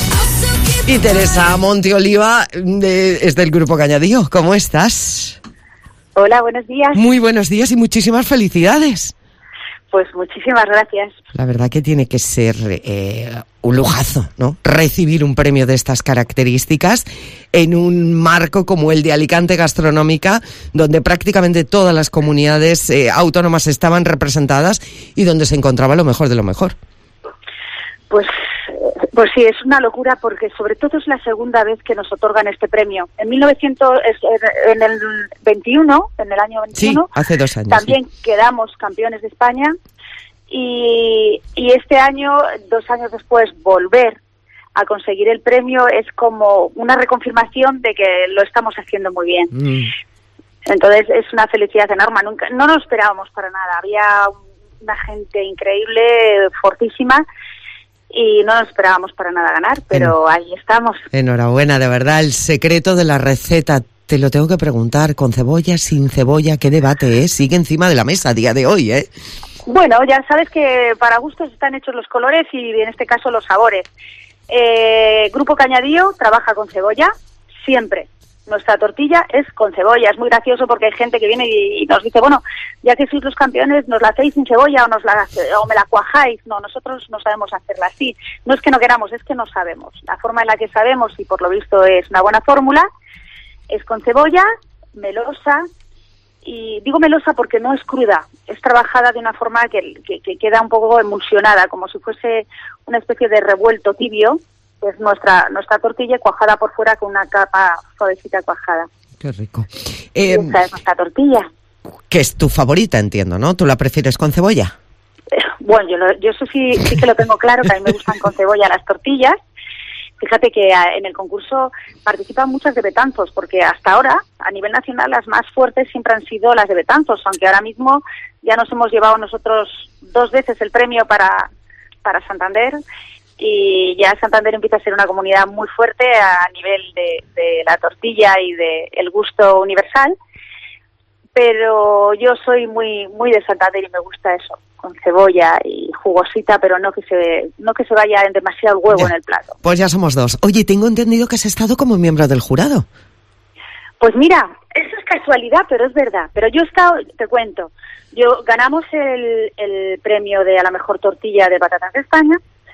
Y Teresa Monteoliva de, es del Grupo Cañadío. ¿Cómo estás? Hola, buenos días. Muy buenos días y muchísimas felicidades. Pues muchísimas gracias. La verdad que tiene que ser eh, un lujazo, ¿no? Recibir un premio de estas características en un marco como el de Alicante Gastronómica, donde prácticamente todas las comunidades eh, autónomas estaban representadas y donde se encontraba lo mejor de lo mejor. Pues, pues sí, es una locura porque sobre todo es la segunda vez que nos otorgan este premio. En mil novecientos, en el veintiuno, en el año veintiuno, sí, hace dos años, también sí. Quedamos campeones de España y, y este año, dos años después, volver a conseguir el premio es como una reconfirmación de que lo estamos haciendo muy bien. Mm. Entonces es una felicidad enorme. Nunca, no nos esperábamos para nada. Había una gente increíble, fortísima, y no nos esperábamos para nada ganar, pero en... ahí estamos. Enhorabuena, de verdad. El secreto de la receta, te lo tengo que preguntar, con cebolla, sin cebolla, qué debate, ¿eh? Sigue encima de la mesa a día de hoy, ¿eh? Bueno, ya sabes que para gustos están hechos los colores y en este caso los sabores. Eh, Grupo Cañadío trabaja con cebolla, siempre. Nuestra tortilla es con cebolla. Es muy gracioso porque hay gente que viene y, y nos dice, bueno, ya que sois los campeones, ¿nos la hacéis sin cebolla o, nos la, o me la cuajáis? No, nosotros no sabemos hacerla así. No es que no queramos, es que no sabemos. La forma en la que sabemos, y por lo visto es una buena fórmula, es con cebolla, melosa, y digo melosa porque no es cruda, es trabajada de una forma que, que, que queda un poco emulsionada, como si fuese una especie de revuelto tibio. Es nuestra nuestra tortilla cuajada por fuera con una capa suavecita cuajada. Qué rico. Eh, Esa es nuestra tortilla. Que es tu favorita, entiendo, ¿no? ¿Tú la prefieres con cebolla? Eh, bueno, yo, lo, yo eso sí, sí que lo tengo claro, que a mí me gustan con cebolla las tortillas. Fíjate que a, en el concurso participan muchas de Betanzos, porque hasta ahora, a nivel nacional, las más fuertes siempre han sido las de Betanzos, aunque ahora mismo ya nos hemos llevado nosotros dos veces el premio para, para Santander, y ya Santander empieza a ser una comunidad muy fuerte a nivel de, de la tortilla y de el gusto universal, pero yo soy muy muy de Santander y me gusta eso, con cebolla y jugosita, pero no que se no que se vaya en demasiado huevo ya. En el plato. Pues ya somos dos. Oye, tengo entendido que has estado como miembro del jurado. Pues mira, eso es casualidad, pero es verdad. Pero yo he estado, te cuento, yo ganamos el, el premio de a la mejor tortilla de patatas de España.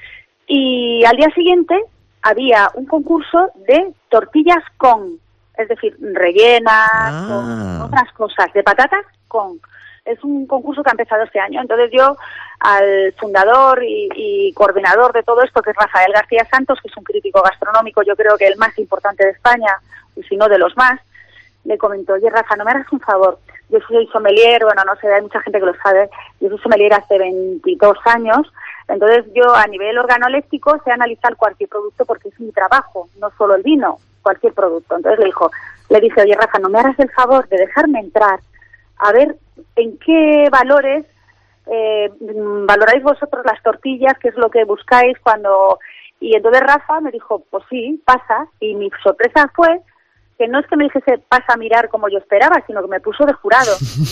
Y al día siguiente había un concurso de tortillas con, es decir, rellenas, ah. con otras cosas, de patatas con. Es un concurso que ha empezado este año. Entonces yo al fundador y, y coordinador de todo esto, que es Rafael García Santos, que es un crítico gastronómico, yo creo que el más importante de España, y si no de los más, le comentó, oye Rafa, no me hagas un favor. Yo soy sommelier, bueno, no sé, hay mucha gente que lo sabe, yo soy sommelier hace veintidós años. Entonces yo a nivel organoléptico sé analizar cualquier producto porque es mi trabajo, no solo el vino, cualquier producto. Entonces le dijo, le dije, oye Rafa, no me hagas el favor de dejarme entrar a ver en qué valores eh, valoráis vosotros las tortillas, qué es lo que buscáis cuando... Y entonces Rafa me dijo, pues sí, pasa, y mi sorpresa fue que no es que me dijese pasa a mirar como yo esperaba, sino que me puso de jurado.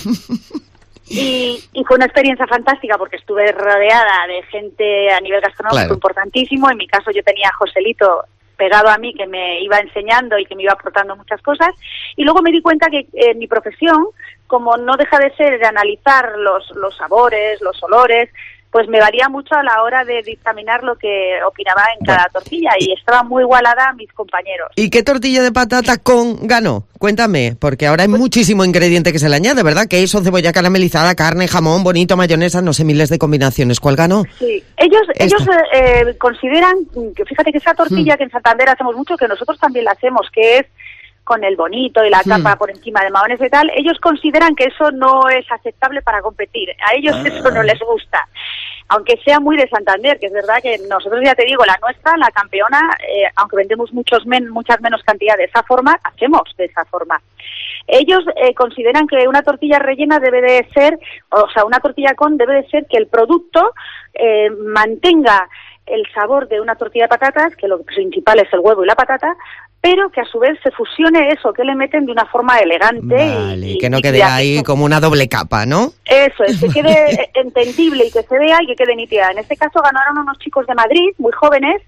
Y, y fue una experiencia fantástica porque estuve rodeada de gente a nivel gastronómico claro. Importantísimo. En mi caso yo tenía a Joselito pegado a mí que me iba enseñando y que me iba aportando muchas cosas. Y luego me di cuenta que en mi profesión, como no deja de ser de analizar los, los sabores, los olores, pues me valía mucho a la hora de dictaminar lo que opinaba en cada tortilla y estaba muy igualada a mis compañeros. ¿Y qué tortilla de patata con ganó? Cuéntame, porque ahora hay pues, muchísimo ingrediente que se le añade, ¿verdad? Queso, cebolla caramelizada, carne, jamón, bonito, mayonesa, no sé, miles de combinaciones. ¿Cuál ganó? Sí, ellos ellos eh, consideran, que fíjate que esa tortilla hmm. que en Santander hacemos mucho, que nosotros también la hacemos, que es con el bonito y la capa hmm. por encima de mayonesa y tal, ellos consideran que eso no es aceptable para competir. A ellos ah. eso no les gusta. Aunque sea muy de Santander, que es verdad que nosotros, ya te digo, la nuestra, la campeona, eh, aunque vendemos muchos men, muchas menos cantidad de esa forma, hacemos de esa forma. Ellos eh, consideran que una tortilla rellena debe de ser, o sea, una tortilla con debe de ser que el producto eh, mantenga el sabor de una tortilla de patatas, que lo principal es el huevo y la patata, pero que a su vez se fusione eso que le meten de una forma elegante. Vale, y, que no y quede ahí que... como una doble capa, ¿no? Eso es, que quede entendible y que se vea y que quede nítida. En este caso ganaron unos chicos de Madrid, muy jóvenes,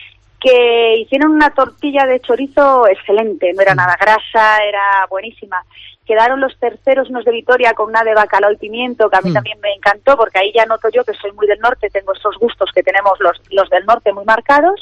que hicieron una tortilla de chorizo excelente, no era nada grasa, era buenísima. Quedaron los terceros unos de Vitoria con una de bacalao y pimiento, que a mí mm. también me encantó, porque ahí ya noto yo que soy muy del norte, tengo esos gustos que tenemos los, los del norte muy marcados.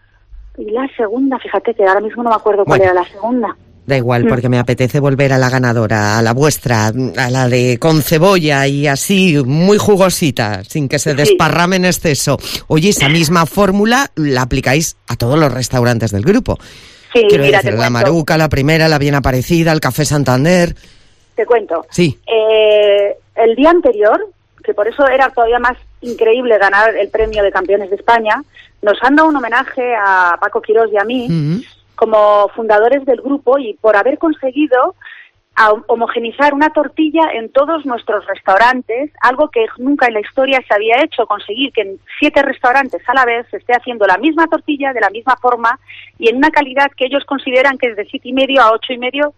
Y la segunda, fíjate que ahora mismo no me acuerdo cuál bueno, era la segunda. Da igual, porque mm. me apetece volver a la ganadora, a la vuestra, a la de con cebolla y así, muy jugosita, sin que se sí. desparrame en exceso. Oye, esa misma fórmula la aplicáis a todos los restaurantes del grupo. Sí, Quiero mira, decir, te la cuento. Maruca, la primera, la bien aparecida, el Café Santander. Te cuento. Sí. Eh, el día anterior, que por eso era todavía más increíble ganar el premio de campeones de España, nos han dado un homenaje a Paco Quirós y a mí, uh-huh. como fundadores del grupo, y por haber conseguido a homogenizar una tortilla en todos nuestros restaurantes, algo que nunca en la historia se había hecho, conseguir que en siete restaurantes a la vez se esté haciendo la misma tortilla de la misma forma y en una calidad que ellos consideran que es de siete y medio a ocho y medio,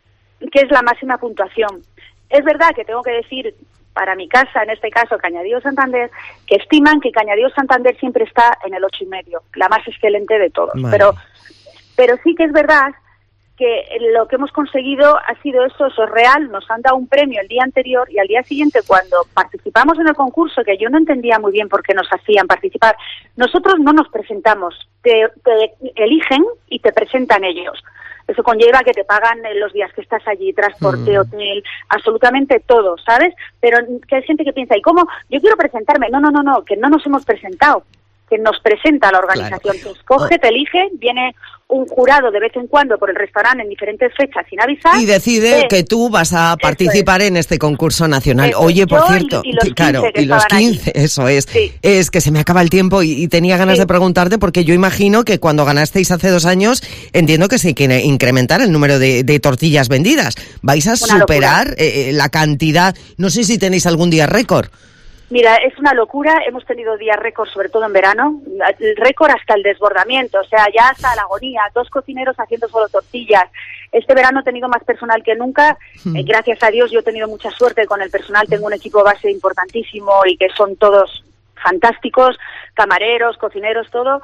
que es la máxima puntuación. Es verdad que tengo que decir, para mi casa, en este caso Cañadío Santander, que estiman que Cañadío Santander siempre está en el ocho y medio, la más excelente de todos. Vale. Pero, pero sí que es verdad que lo que hemos conseguido ha sido eso, eso es real, nos han dado un premio el día anterior y al día siguiente cuando participamos en el concurso, que yo no entendía muy bien por qué nos hacían participar, nosotros no nos presentamos, te, te eligen y te presentan ellos. Eso conlleva que te pagan los días que estás allí, transporte, mm. hotel, absolutamente todo, ¿sabes? Pero que hay gente que piensa, ¿y cómo? Yo quiero presentarme. No, no, no, no, que no nos hemos presentado, que nos presenta la organización. Claro. Te escoge, te elige, viene un jurado de vez en cuando por el restaurante en diferentes fechas sin avisar. Y decide eh, que tú vas a participar es. en este concurso nacional. Eso. Oye, por Yo cierto, y, y los claro, quince que y los quince, allí. Eso es. Sí. Es que se me acaba el tiempo y, y tenía ganas sí. de preguntarte porque yo imagino que cuando ganasteis hace dos años, entiendo que se quiere incrementar el número de, de tortillas vendidas. ¿Vais a Una superar eh, la cantidad? No sé si tenéis algún día récord. Mira, es una locura, hemos tenido días récord, sobre todo en verano, el récord hasta el desbordamiento, o sea, ya hasta la agonía, dos cocineros haciendo solo tortillas. Este verano he tenido más personal que nunca, mm. eh, gracias a Dios yo he tenido mucha suerte con el personal, tengo un equipo base importantísimo y que son todos fantásticos, camareros, cocineros, todo.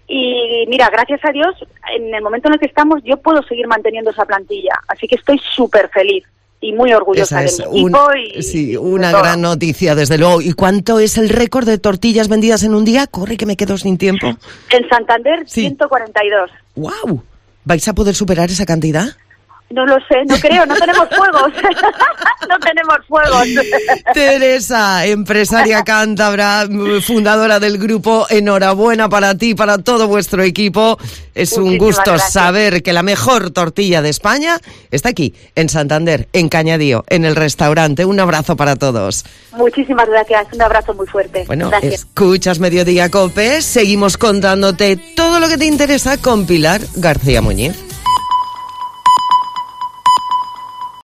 Y mira, gracias a Dios, en el momento en el que estamos yo puedo seguir manteniendo esa plantilla, así que estoy súper feliz. Y muy orgullosa Esa de mi equipo. Un, y, sí, una gran noticia, desde luego. ¿Y cuánto es el récord de tortillas vendidas en un día? Corre, que me quedo sin tiempo. En Santander, sí. ciento cuarenta y dos. ¡Guau! ¿Vais a poder superar esa cantidad? No lo sé, no creo, no tenemos fuegos. No tenemos fuegos. Teresa, empresaria cántabra, fundadora del grupo, enhorabuena para ti, para todo vuestro equipo. Es Muchísimas un gusto gracias. Saber que la mejor tortilla de España está aquí, en Santander, en Cañadío, en el restaurante. Un abrazo para todos. Muchísimas gracias, un abrazo muy fuerte. Bueno, gracias. Escuchas Mediodía Cope, seguimos contándote todo lo que te interesa con Pilar García Muñiz.